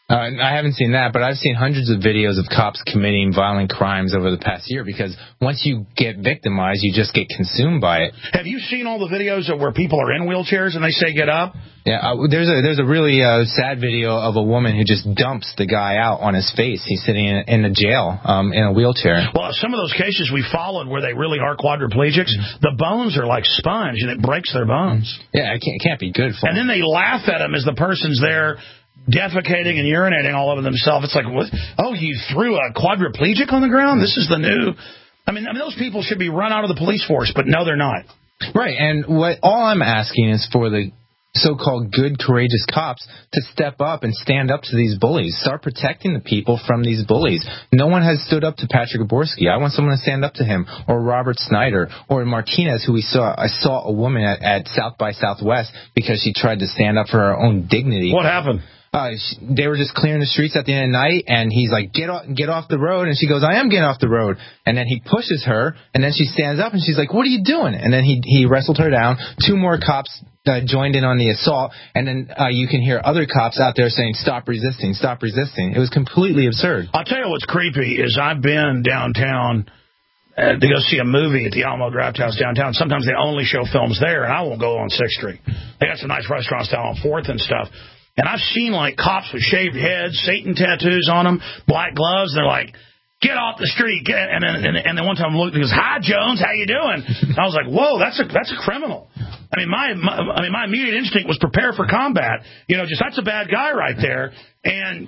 I haven't seen that, but I've seen hundreds of videos of cops committing violent crimes over the past year because once you get victimized, you just get consumed by it. Have you seen all the videos of where people are in wheelchairs and they say, "Get up"? Yeah, there's a really sad video of a woman who just dumps the guy out on his face. He's sitting in a jail in a wheelchair. Well, some of those cases we followed where they really are quadriplegics, the bones are like sponge and it breaks their bones. Yeah, it can't be good for them. And then they laugh at them as the person's there defecating and urinating all over themselves. It's like, what? Oh, you threw a quadriplegic on the ground? This is the new... I mean, those people should be run out of the police force, but no, they're not. Right, and all I'm asking is for the so-called good, courageous cops to step up and stand up to these bullies. Start protecting the people from these bullies. No one has stood up to Patrick Gaborski. I want someone to stand up to him, or Robert Snyder, or Martinez, who I saw a woman at South by Southwest because she tried to stand up for her own dignity. What happened? They were just clearing the streets at the end of the night, and he's like, get off the road. And she goes, "I am getting off the road." And then he pushes her, and then she stands up, and she's like, "What are you doing?" And then he wrestled her down. 2 more cops joined in on the assault, and then you can hear other cops out there saying, "Stop resisting, stop resisting." It was completely absurd. I'll tell you what's creepy is I've been downtown to go see a movie at the Alamo Drafthouse downtown. Sometimes they only show films there, and I won't go on 6th Street. They got some nice restaurants down on 4th and stuff. And I've seen, like, cops with shaved heads, Satan tattoos on them, black gloves. They're like, "Get off the street." And then one time I looked and goes, "Hi, Jones, how you doing?" And I was like, whoa, that's a criminal. I mean, my immediate instinct was prepare for combat. That's a bad guy right there. And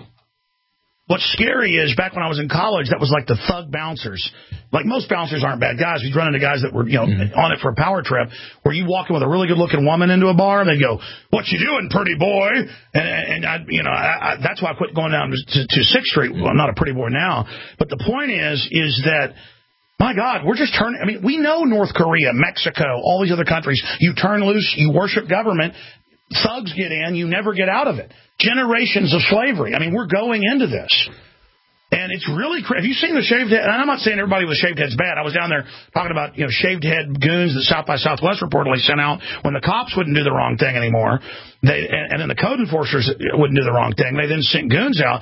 what's scary is back when I was in college, that was like the thug bouncers. Like, most bouncers aren't bad guys. We'd run into guys that were, on it for a power trip, where you walk in with a really good-looking woman into a bar, and they'd go, "What you doing, pretty boy?" And that's why I quit going down to 6th Street. Well, I'm not a pretty boy now. But the point is that, my God, we're just turning... I mean, we know North Korea, Mexico, all these other countries. You turn loose, you worship government, thugs get in, you never get out of it. Generations of slavery. I mean, we're going into this. And it's really crazy. Have you seen the shaved head? And I'm not saying everybody with shaved head's bad. I was down there talking about, shaved head goons that South by Southwest reportedly sent out when the cops wouldn't do the wrong thing anymore. And then the code enforcers wouldn't do the wrong thing. They then sent goons out.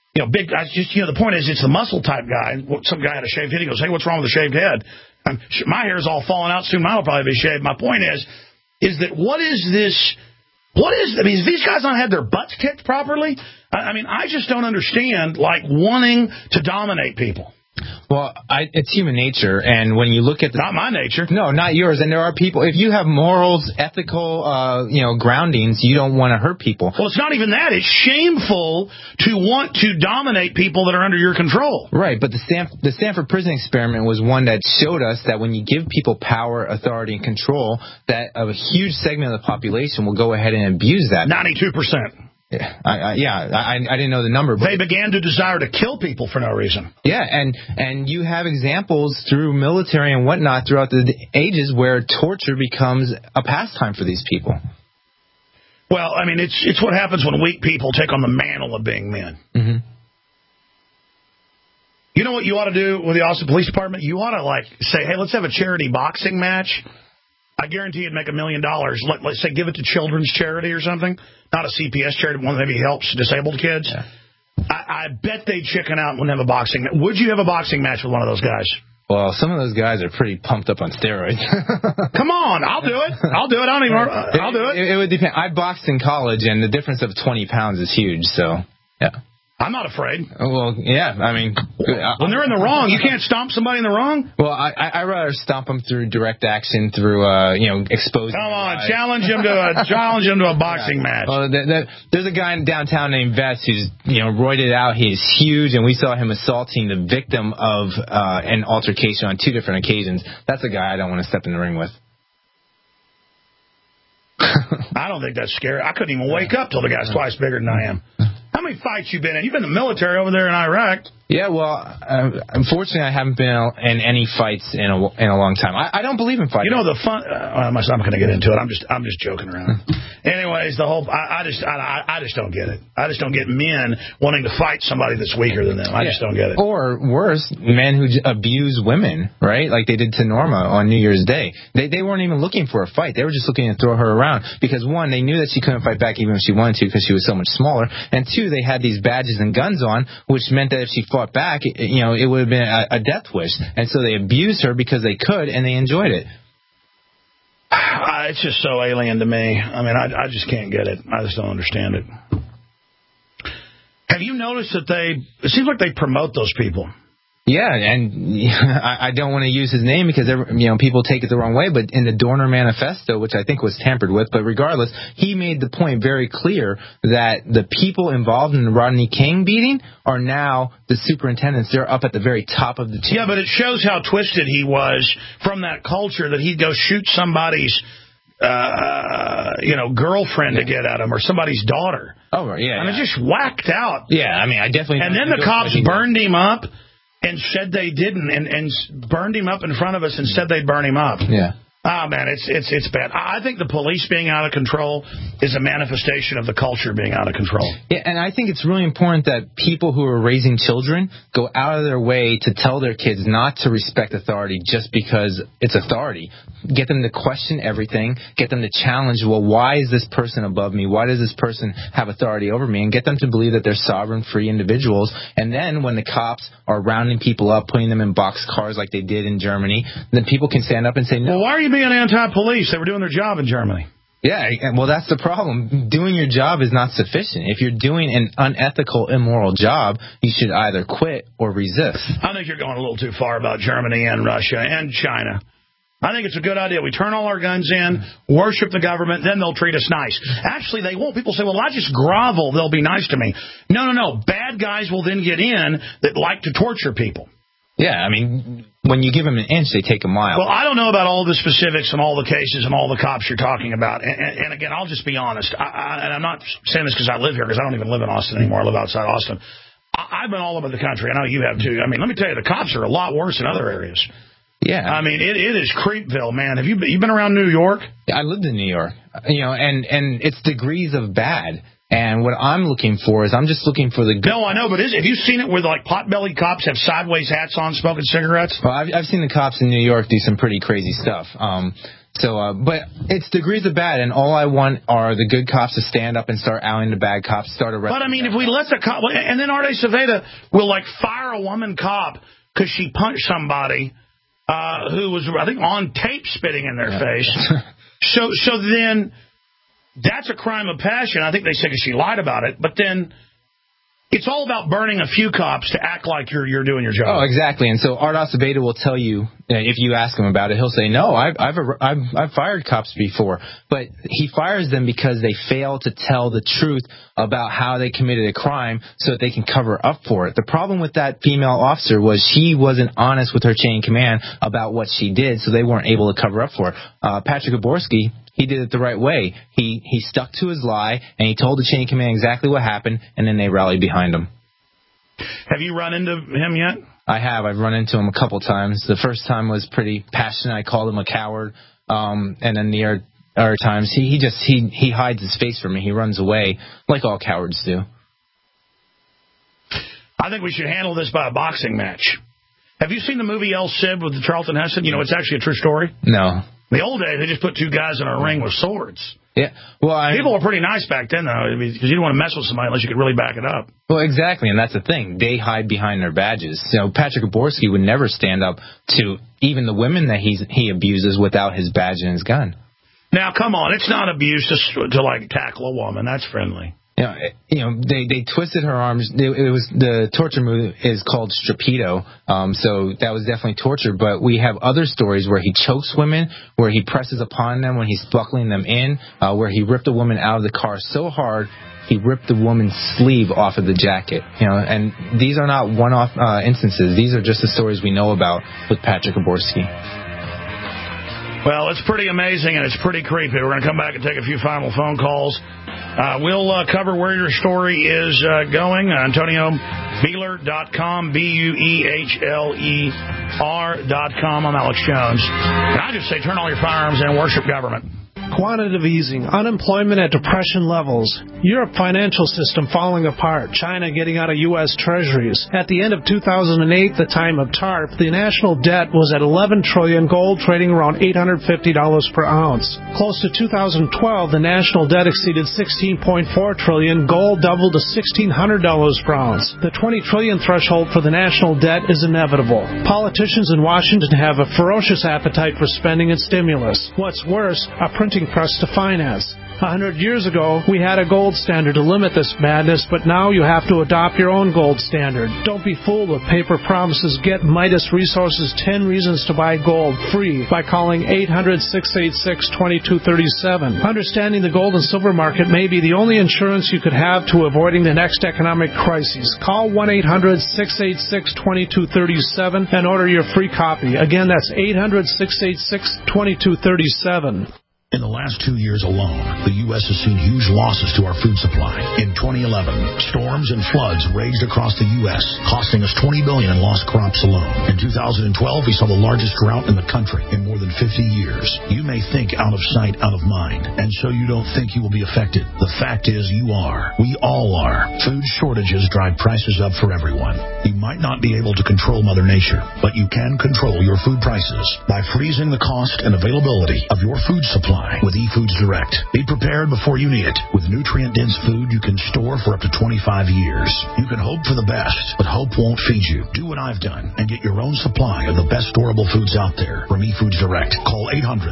The point is, it's the muscle type guy. Some guy had a shaved head. He goes, "Hey, what's wrong with the shaved head?" My hair's all falling out. Soon mine will probably be shaved. My point is that what is this? I mean, these guys not had their butts kicked properly? I mean, I just don't understand, like, wanting to dominate people. Well, it's human nature, and when you look at not my nature. No, not yours. And there are people, if you have morals, ethical, groundings, you don't want to hurt people. Well, it's not even that. It's shameful to want to dominate people that are under your control. Right, but the Stanford Prison Experiment was one that showed us that when you give people power, authority, and control, that a huge segment of the population will go ahead and abuse that. 92%. I didn't know the number. But they began to desire to kill people for no reason. Yeah, and you have examples through military and whatnot throughout the ages where torture becomes a pastime for these people. Well, I mean, it's what happens when weak people take on the mantle of being men. Mm-hmm. You know what you ought to do with the Austin Police Department? You ought to, like, say, hey, let's have a charity boxing match. I guarantee you'd make $1 million. Let's say give it to children's charity or something. Not a CPS charity, one that maybe helps disabled kids. Yeah. I bet they'd chicken out and wouldn't have a boxing match. Would you have a boxing match with one of those guys? Well, some of those guys are pretty pumped up on steroids. Come on, I'll do it. I'll do it. It would depend. I boxed in college, and the difference of 20 pounds is huge. So, yeah. I'm not afraid. Well, yeah, I mean... When they're in the wrong, you can't stomp somebody in the wrong? Well, I'd rather stomp them through direct action, through, exposing... Come on, challenge him to a boxing match. Well, there's a guy in downtown named Vest who's, roided out. He's huge, and we saw him assaulting the victim of an altercation on 2 different occasions. That's a guy I don't want to step in the ring with. I don't think that's scary. I couldn't even wake up till the guy's twice bigger than I am. How many fights you been in? You've been in the military over there in Iraq. Yeah, well, unfortunately, I haven't been in any fights in a long time. I don't believe in fighting. You know the fun. I'm not going to get into it. I'm just joking around. Anyways, the whole. I just don't get it. I just don't get men wanting to fight somebody that's weaker than them. I just don't get it. Or worse, men who abuse women, right? Like they did to Norma on New Year's Day. They weren't even looking for a fight. They were just looking to throw her around because, one, they knew that she couldn't fight back even if she wanted to because she was so much smaller, and two, they had these badges and guns on, which meant that if she fought back, it would have been a death wish. And so they abused her because they could, and they enjoyed it. It's just so alien to me. I mean, I just can't get it. I just don't understand it. Have you noticed that it seems like they promote those people? Yeah, and I don't want to use his name because people take it the wrong way, but in the Dorner Manifesto, which I think was tampered with, but regardless, he made the point very clear that the people involved in the Rodney King beating are now the superintendents. They're up at the very top of the chain. Yeah, but it shows how twisted he was from that culture that he'd go shoot somebody's girlfriend to get at him or somebody's daughter. Oh, right, yeah. I mean, just whacked out. Yeah, I mean, I definitely... And then the cops burned him up and said they didn't, and burned him up in front of us and said they'd burn him up. Yeah. Oh, man, it's bad. I think the police being out of control is a manifestation of the culture being out of control. Yeah, and I think it's really important that people who are raising children go out of their way to tell their kids not to respect authority just because it's authority. Get them to question everything. Get them to challenge, well, why is this person above me? Why does this person have authority over me? And get them to believe that they're sovereign, free individuals. And then when the cops are rounding people up, putting them in boxcars like they did in Germany, then people can stand up and say, no. Well, why are you being anti-police? They were doing their job in Germany. Yeah, well, that's the problem. Doing your job is not sufficient. If you're doing an unethical, immoral job, you should either quit or resist. I think you're going a little too far about Germany and Russia and China. I think it's a good idea. We turn all our guns in, worship the government, then they'll treat us nice. Actually, they won't. People say, well, I just grovel. They'll be nice to me. No. Bad guys will then get in that like to torture people. Yeah, I mean, when you give them an inch, they take a mile. Well, I don't know about all the specifics and all the cases and all the cops you're talking about. And again, I'll just be honest. And I'm not saying this because I live here, because I don't even live in Austin anymore. I live outside Austin. I've been all over the country. I know you have, too. I mean, let me tell you, the cops are a lot worse in other areas. Yeah. I mean, it is Creepville, man. Have you been around New York? I lived in New York, and it's degrees of bad. And what I'm looking for is I'm just looking for the good. No, I know, but have you seen it where like pot-bellied cops have sideways hats on smoking cigarettes? Well, I've seen the cops in New York do some pretty crazy stuff. But it's degrees of bad, and all I want are the good cops to stand up and start outing the bad cops, start arresting. But I mean, if we let the cop, and then Arte Saveda will like fire a woman cop because she punched somebody who was, I think, on tape spitting in their face. So then that's a crime of passion. I think they say because she lied about it. But then it's all about burning a few cops to act like you're doing your job. Oh, exactly. And so Arte Saveda will tell you, if you ask him about it, he'll say, no, I've fired cops before. But he fires them because they fail to tell the truth about how they committed a crime so that they can cover up for it. The problem with that female officer was she wasn't honest with her chain of command about what she did, so they weren't able to cover up for it. Patrick Gaborski he did it the right way. He stuck to his lie, and he told the chain of command exactly what happened, and then they rallied behind him. Have you run into him yet? I have. I've run into him a couple times. The first time was pretty passionate. I called him a coward. And then the other times, he hides his face from me. He runs away like all cowards do. I think we should handle this by a boxing match. Have you seen the movie El Cid with Charlton Heston? You know, it's actually a true story. No. The old days, they just put two guys in a ring with swords. Yeah. Well, people were pretty nice back then, though, because you didn't want to mess with somebody unless you could really back it up. Well, exactly, and that's the thing. They hide behind their badges. Patrick Gaborski would never stand up to even the women that he abuses without his badge and his gun. Now, come on, it's not abuse to like tackle a woman. That's friendly. They twisted her arms. It was the torture move is called strapido. So that was definitely torture. But we have other stories where he chokes women, where he presses upon them when he's buckling them in, where he ripped a woman out of the car so hard he ripped the woman's sleeve off of the jacket. And these are not one-off instances. These are just the stories we know about with Patrick Gaborski. Well, it's pretty amazing, and it's pretty creepy. We're going to come back and take a few final phone calls. We'll cover where your story is going. AntonioBeehler.com, BUEHLER.com. I'm Alex Jones. And I just say turn all your firearms in and worship government. Quantitative easing, unemployment at depression levels, Europe financial system falling apart, China getting out of U.S. treasuries. At the end of 2008, the time of TARP, the national debt was at $11 trillion, gold trading around $850 per ounce. Close to 2012, the national debt exceeded $16.4 trillion, gold doubled to $1,600 per ounce. The $20 trillion threshold for the national debt is inevitable. Politicians in Washington have a ferocious appetite for spending and stimulus. What's worse, a printing press to finance. 100 years ago, we had a gold standard to limit this madness, but now you have to adopt your own gold standard. Don't be fooled with paper promises. Get Midas Resources 10 Reasons to Buy Gold free by calling 800-686-2237. Understanding the gold and silver market may be the only insurance you could have to avoiding the next economic crisis. Call 1-800-686-2237 and order your free copy. Again, that's 800-686-2237. In the last 2 years alone, the U.S. has seen huge losses to our food supply. In 2011, storms and floods raged across the U.S., costing us $20 billion in lost crops alone. In 2012, we saw the largest drought in the country in more than 50 years. You may think out of sight, out of mind, and so you don't think you will be affected. The fact is you are. We all are. Food shortages drive prices up for everyone. You might not be able to control Mother Nature, but you can control your food prices by freezing the cost and availability of your food supply with eFoods Direct. Be prepared before you need it. With nutrient-dense food you can store for up to 25 years. You can hope for the best, but hope won't feed you. Do what I've done and get your own supply of the best storable foods out there from eFoods Direct. Call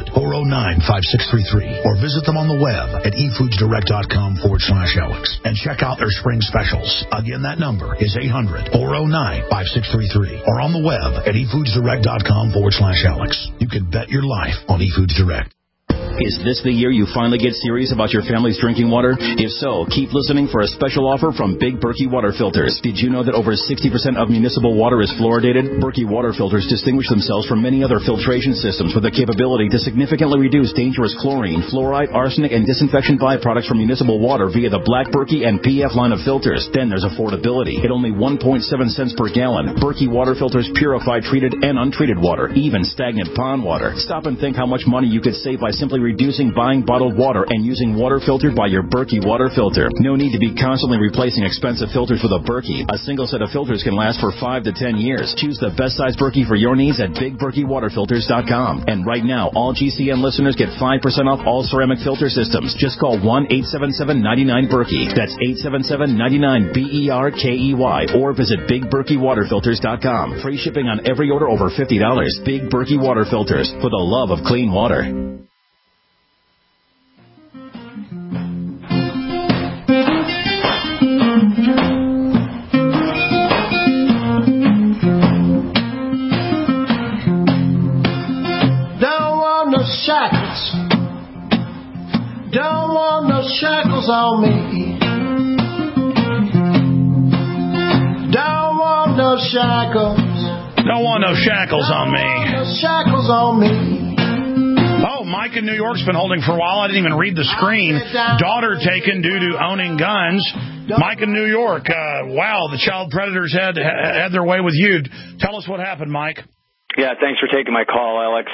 800-409-5633 or visit them on the web at efoodsdirect.com/Alex and check out their spring specials. Again, that number is 800-409-5633 or on the web at efoodsdirect.com/Alex. You can bet your life on eFoods Direct. Is this the year you finally get serious about your family's drinking water? If so, keep listening for a special offer from Big Berkey Water Filters. Did you know that over 60% of municipal water is fluoridated? Berkey Water Filters distinguish themselves from many other filtration systems with the capability to significantly reduce dangerous chlorine, fluoride, arsenic, and disinfection byproducts from municipal water via the Black Berkey and PF line of filters. Then there's affordability. At only 1.7 cents per gallon, Berkey Water Filters purify treated and untreated water, even stagnant pond water. Stop and think how much money you could save by simply reducing buying bottled water and using water filtered by your Berkey water filter. No need to be constantly replacing expensive filters with a Berkey. A single set of filters can last for 5 to 10 years. Choose the best size Berkey for your needs at BigBerkeyWaterFilters.com. And right now, all GCN listeners get 5% off all ceramic filter systems. Just call 1-877-99-BERKEY. That's 877-99-BERKEY or visit BigBerkeyWaterFilters.com. Free shipping on every order over $50. Big Berkey Water Filters, for the love of clean water. Shackles, don't want no shackles on me. Don't want no shackles. Don't want no shackles on me. No shackles on me. Oh, Mike in New York's been holding for a while. I didn't even read the screen. Daughter taken due to owning guns. Mike in New York. Wow, the child predators had their way with you. Tell us what happened, Mike. Yeah, thanks for taking my call, Alex.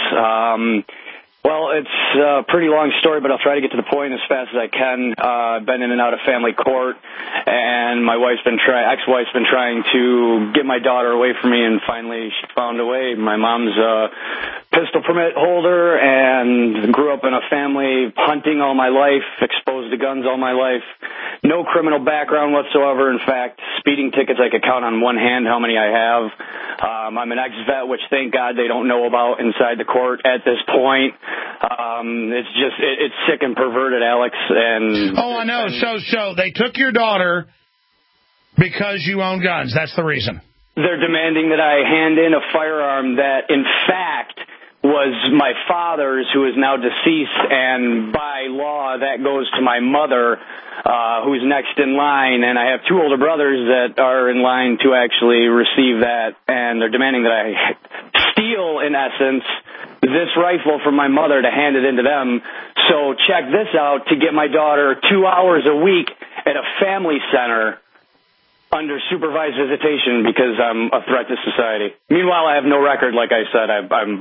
Well, it's a pretty long story, but I'll try to get to the point as fast as I can. I've been in and out of family court, and my ex-wife's been trying to get my daughter away from me, and finally she found a way. My mom's a pistol permit holder and grew up in a family hunting all my life, exposed to guns all my life. No criminal background whatsoever. In fact, speeding tickets I could count on one hand how many I have. I'm an ex-vet, which thank God they don't know about inside the court at this point. It's sick and perverted, Alex. And I know. So they took your daughter because you own guns. That's the reason. They're demanding that I hand in a firearm that, in fact, was my father's, who is now deceased, and by law that goes to my mother, who's next in line, and I have two older brothers that are in line to actually receive that, and they're demanding that I steal, in essence, this rifle from my mother to hand it into them. So check this out, to get my daughter 2 hours a week at a family center under supervised visitation because I'm a threat to society. Meanwhile, I have no record, like I said.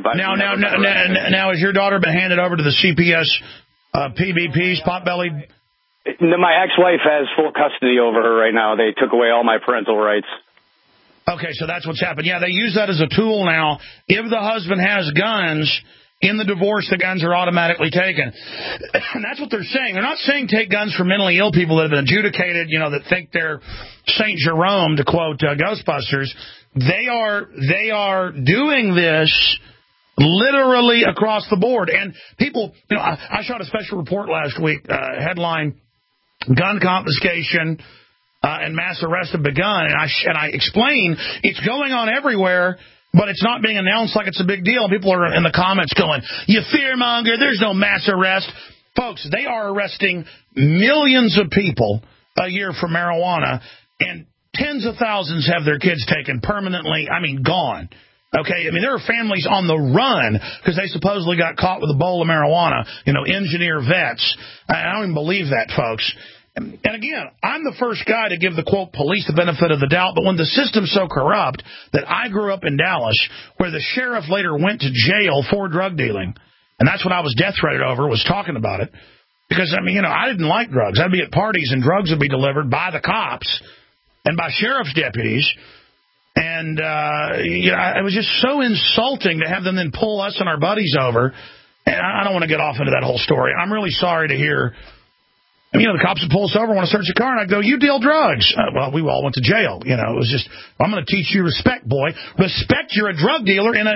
Now, has your daughter been handed over to the CPS PVPs, Potbelly? My ex-wife has full custody over her right now. They took away all my parental rights. Okay, so that's what's happened. Yeah, they use that as a tool now. If the husband has guns, in the divorce, the guns are automatically taken. And that's what they're saying. They're not saying take guns from mentally ill people that have been adjudicated, that think they're St. Jerome, to quote Ghostbusters. They are doing this literally across the board. And people, I shot a special report last week, headline, gun confiscation and mass arrest have begun. And I explain it's going on everywhere, but it's not being announced like it's a big deal. People are in the comments going, you fearmonger, there's no mass arrest. Folks, they are arresting millions of people a year for marijuana, and tens of thousands have their kids taken permanently, gone. Okay, there are families on the run because they supposedly got caught with a bowl of marijuana, engineer vets. I don't even believe that, folks. And again, I'm the first guy to give the, quote, police the benefit of the doubt, but when the system's so corrupt that I grew up in Dallas, where the sheriff later went to jail for drug dealing, and that's what I was death threatened over, was talking about it, because, I didn't like drugs. I'd be at parties, and drugs would be delivered by the cops and by sheriff's deputies, and, it was just so insulting to have them then pull us and our buddies over, and I don't want to get off into that whole story. I'm really sorry to hear... the cops would pull us over, want to search the car, and I'd go, you deal drugs. Well, we all went to jail. It was just, I'm going to teach you respect, boy. Respect you're a drug dealer in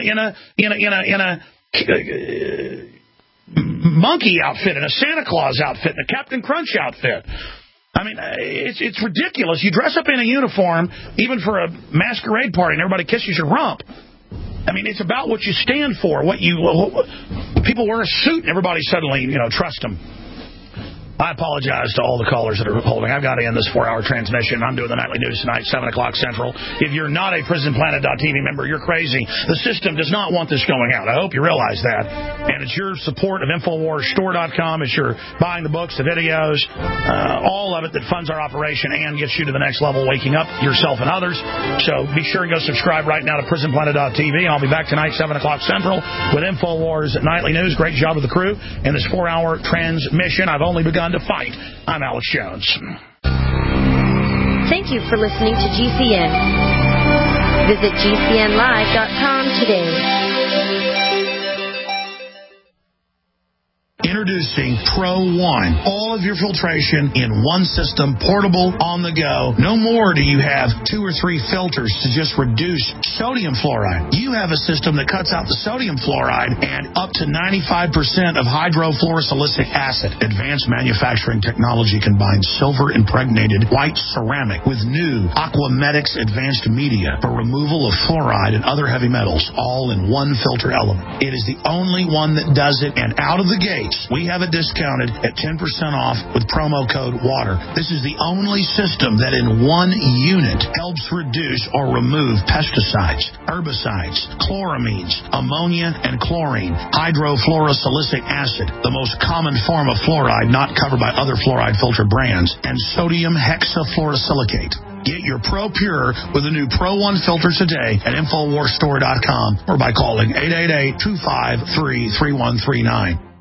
a monkey outfit, in a Santa Claus outfit, in a Captain Crunch outfit. It's ridiculous. You dress up in a uniform, even for a masquerade party, and everybody kisses your rump. It's about what you stand for, people wear a suit, and everybody suddenly, trust them. I apologize to all the callers that are holding. I've got to end this 4-hour transmission. I'm doing the nightly news tonight, 7 o'clock Central. If you're not a PrisonPlanet.tv member, you're crazy. The system does not want this going out. I hope you realize that. And it's your support of InfoWarsStore.com. It's your buying the books, the videos, all of it that funds our operation and gets you to the next level, waking up yourself and others. So be sure and go subscribe right now to PrisonPlanet.tv. I'll be back tonight, 7 o'clock Central, with InfoWars Nightly News. Great job with the crew in this 4-hour transmission. I've only begun to fight. I'm Alex Jones. Thank you for listening to GCN. Visit GCNlive.com today. Introducing Pro One. All of your filtration in one system, portable, on the go. No more do you have 2 or 3 filters to just reduce sodium fluoride. You have a system that cuts out the sodium fluoride and up to 95% of hydrofluorosilicic acid. Advanced manufacturing technology combines silver-impregnated white ceramic with new Aquamedics advanced media for removal of fluoride and other heavy metals, all in one filter element. It is the only one that does it, and out of the gates, we have it discounted at 10% off with promo code WATER. This is the only system that in one unit helps reduce or remove pesticides, herbicides, chloramines, ammonia, and chlorine, hydrofluorosilicic acid, the most common form of fluoride not covered by other fluoride filter brands, and sodium hexafluorosilicate. Get your Pro Pure with the new Pro 1 filter today at InfoWarsStore.com or by calling 888-253-3139.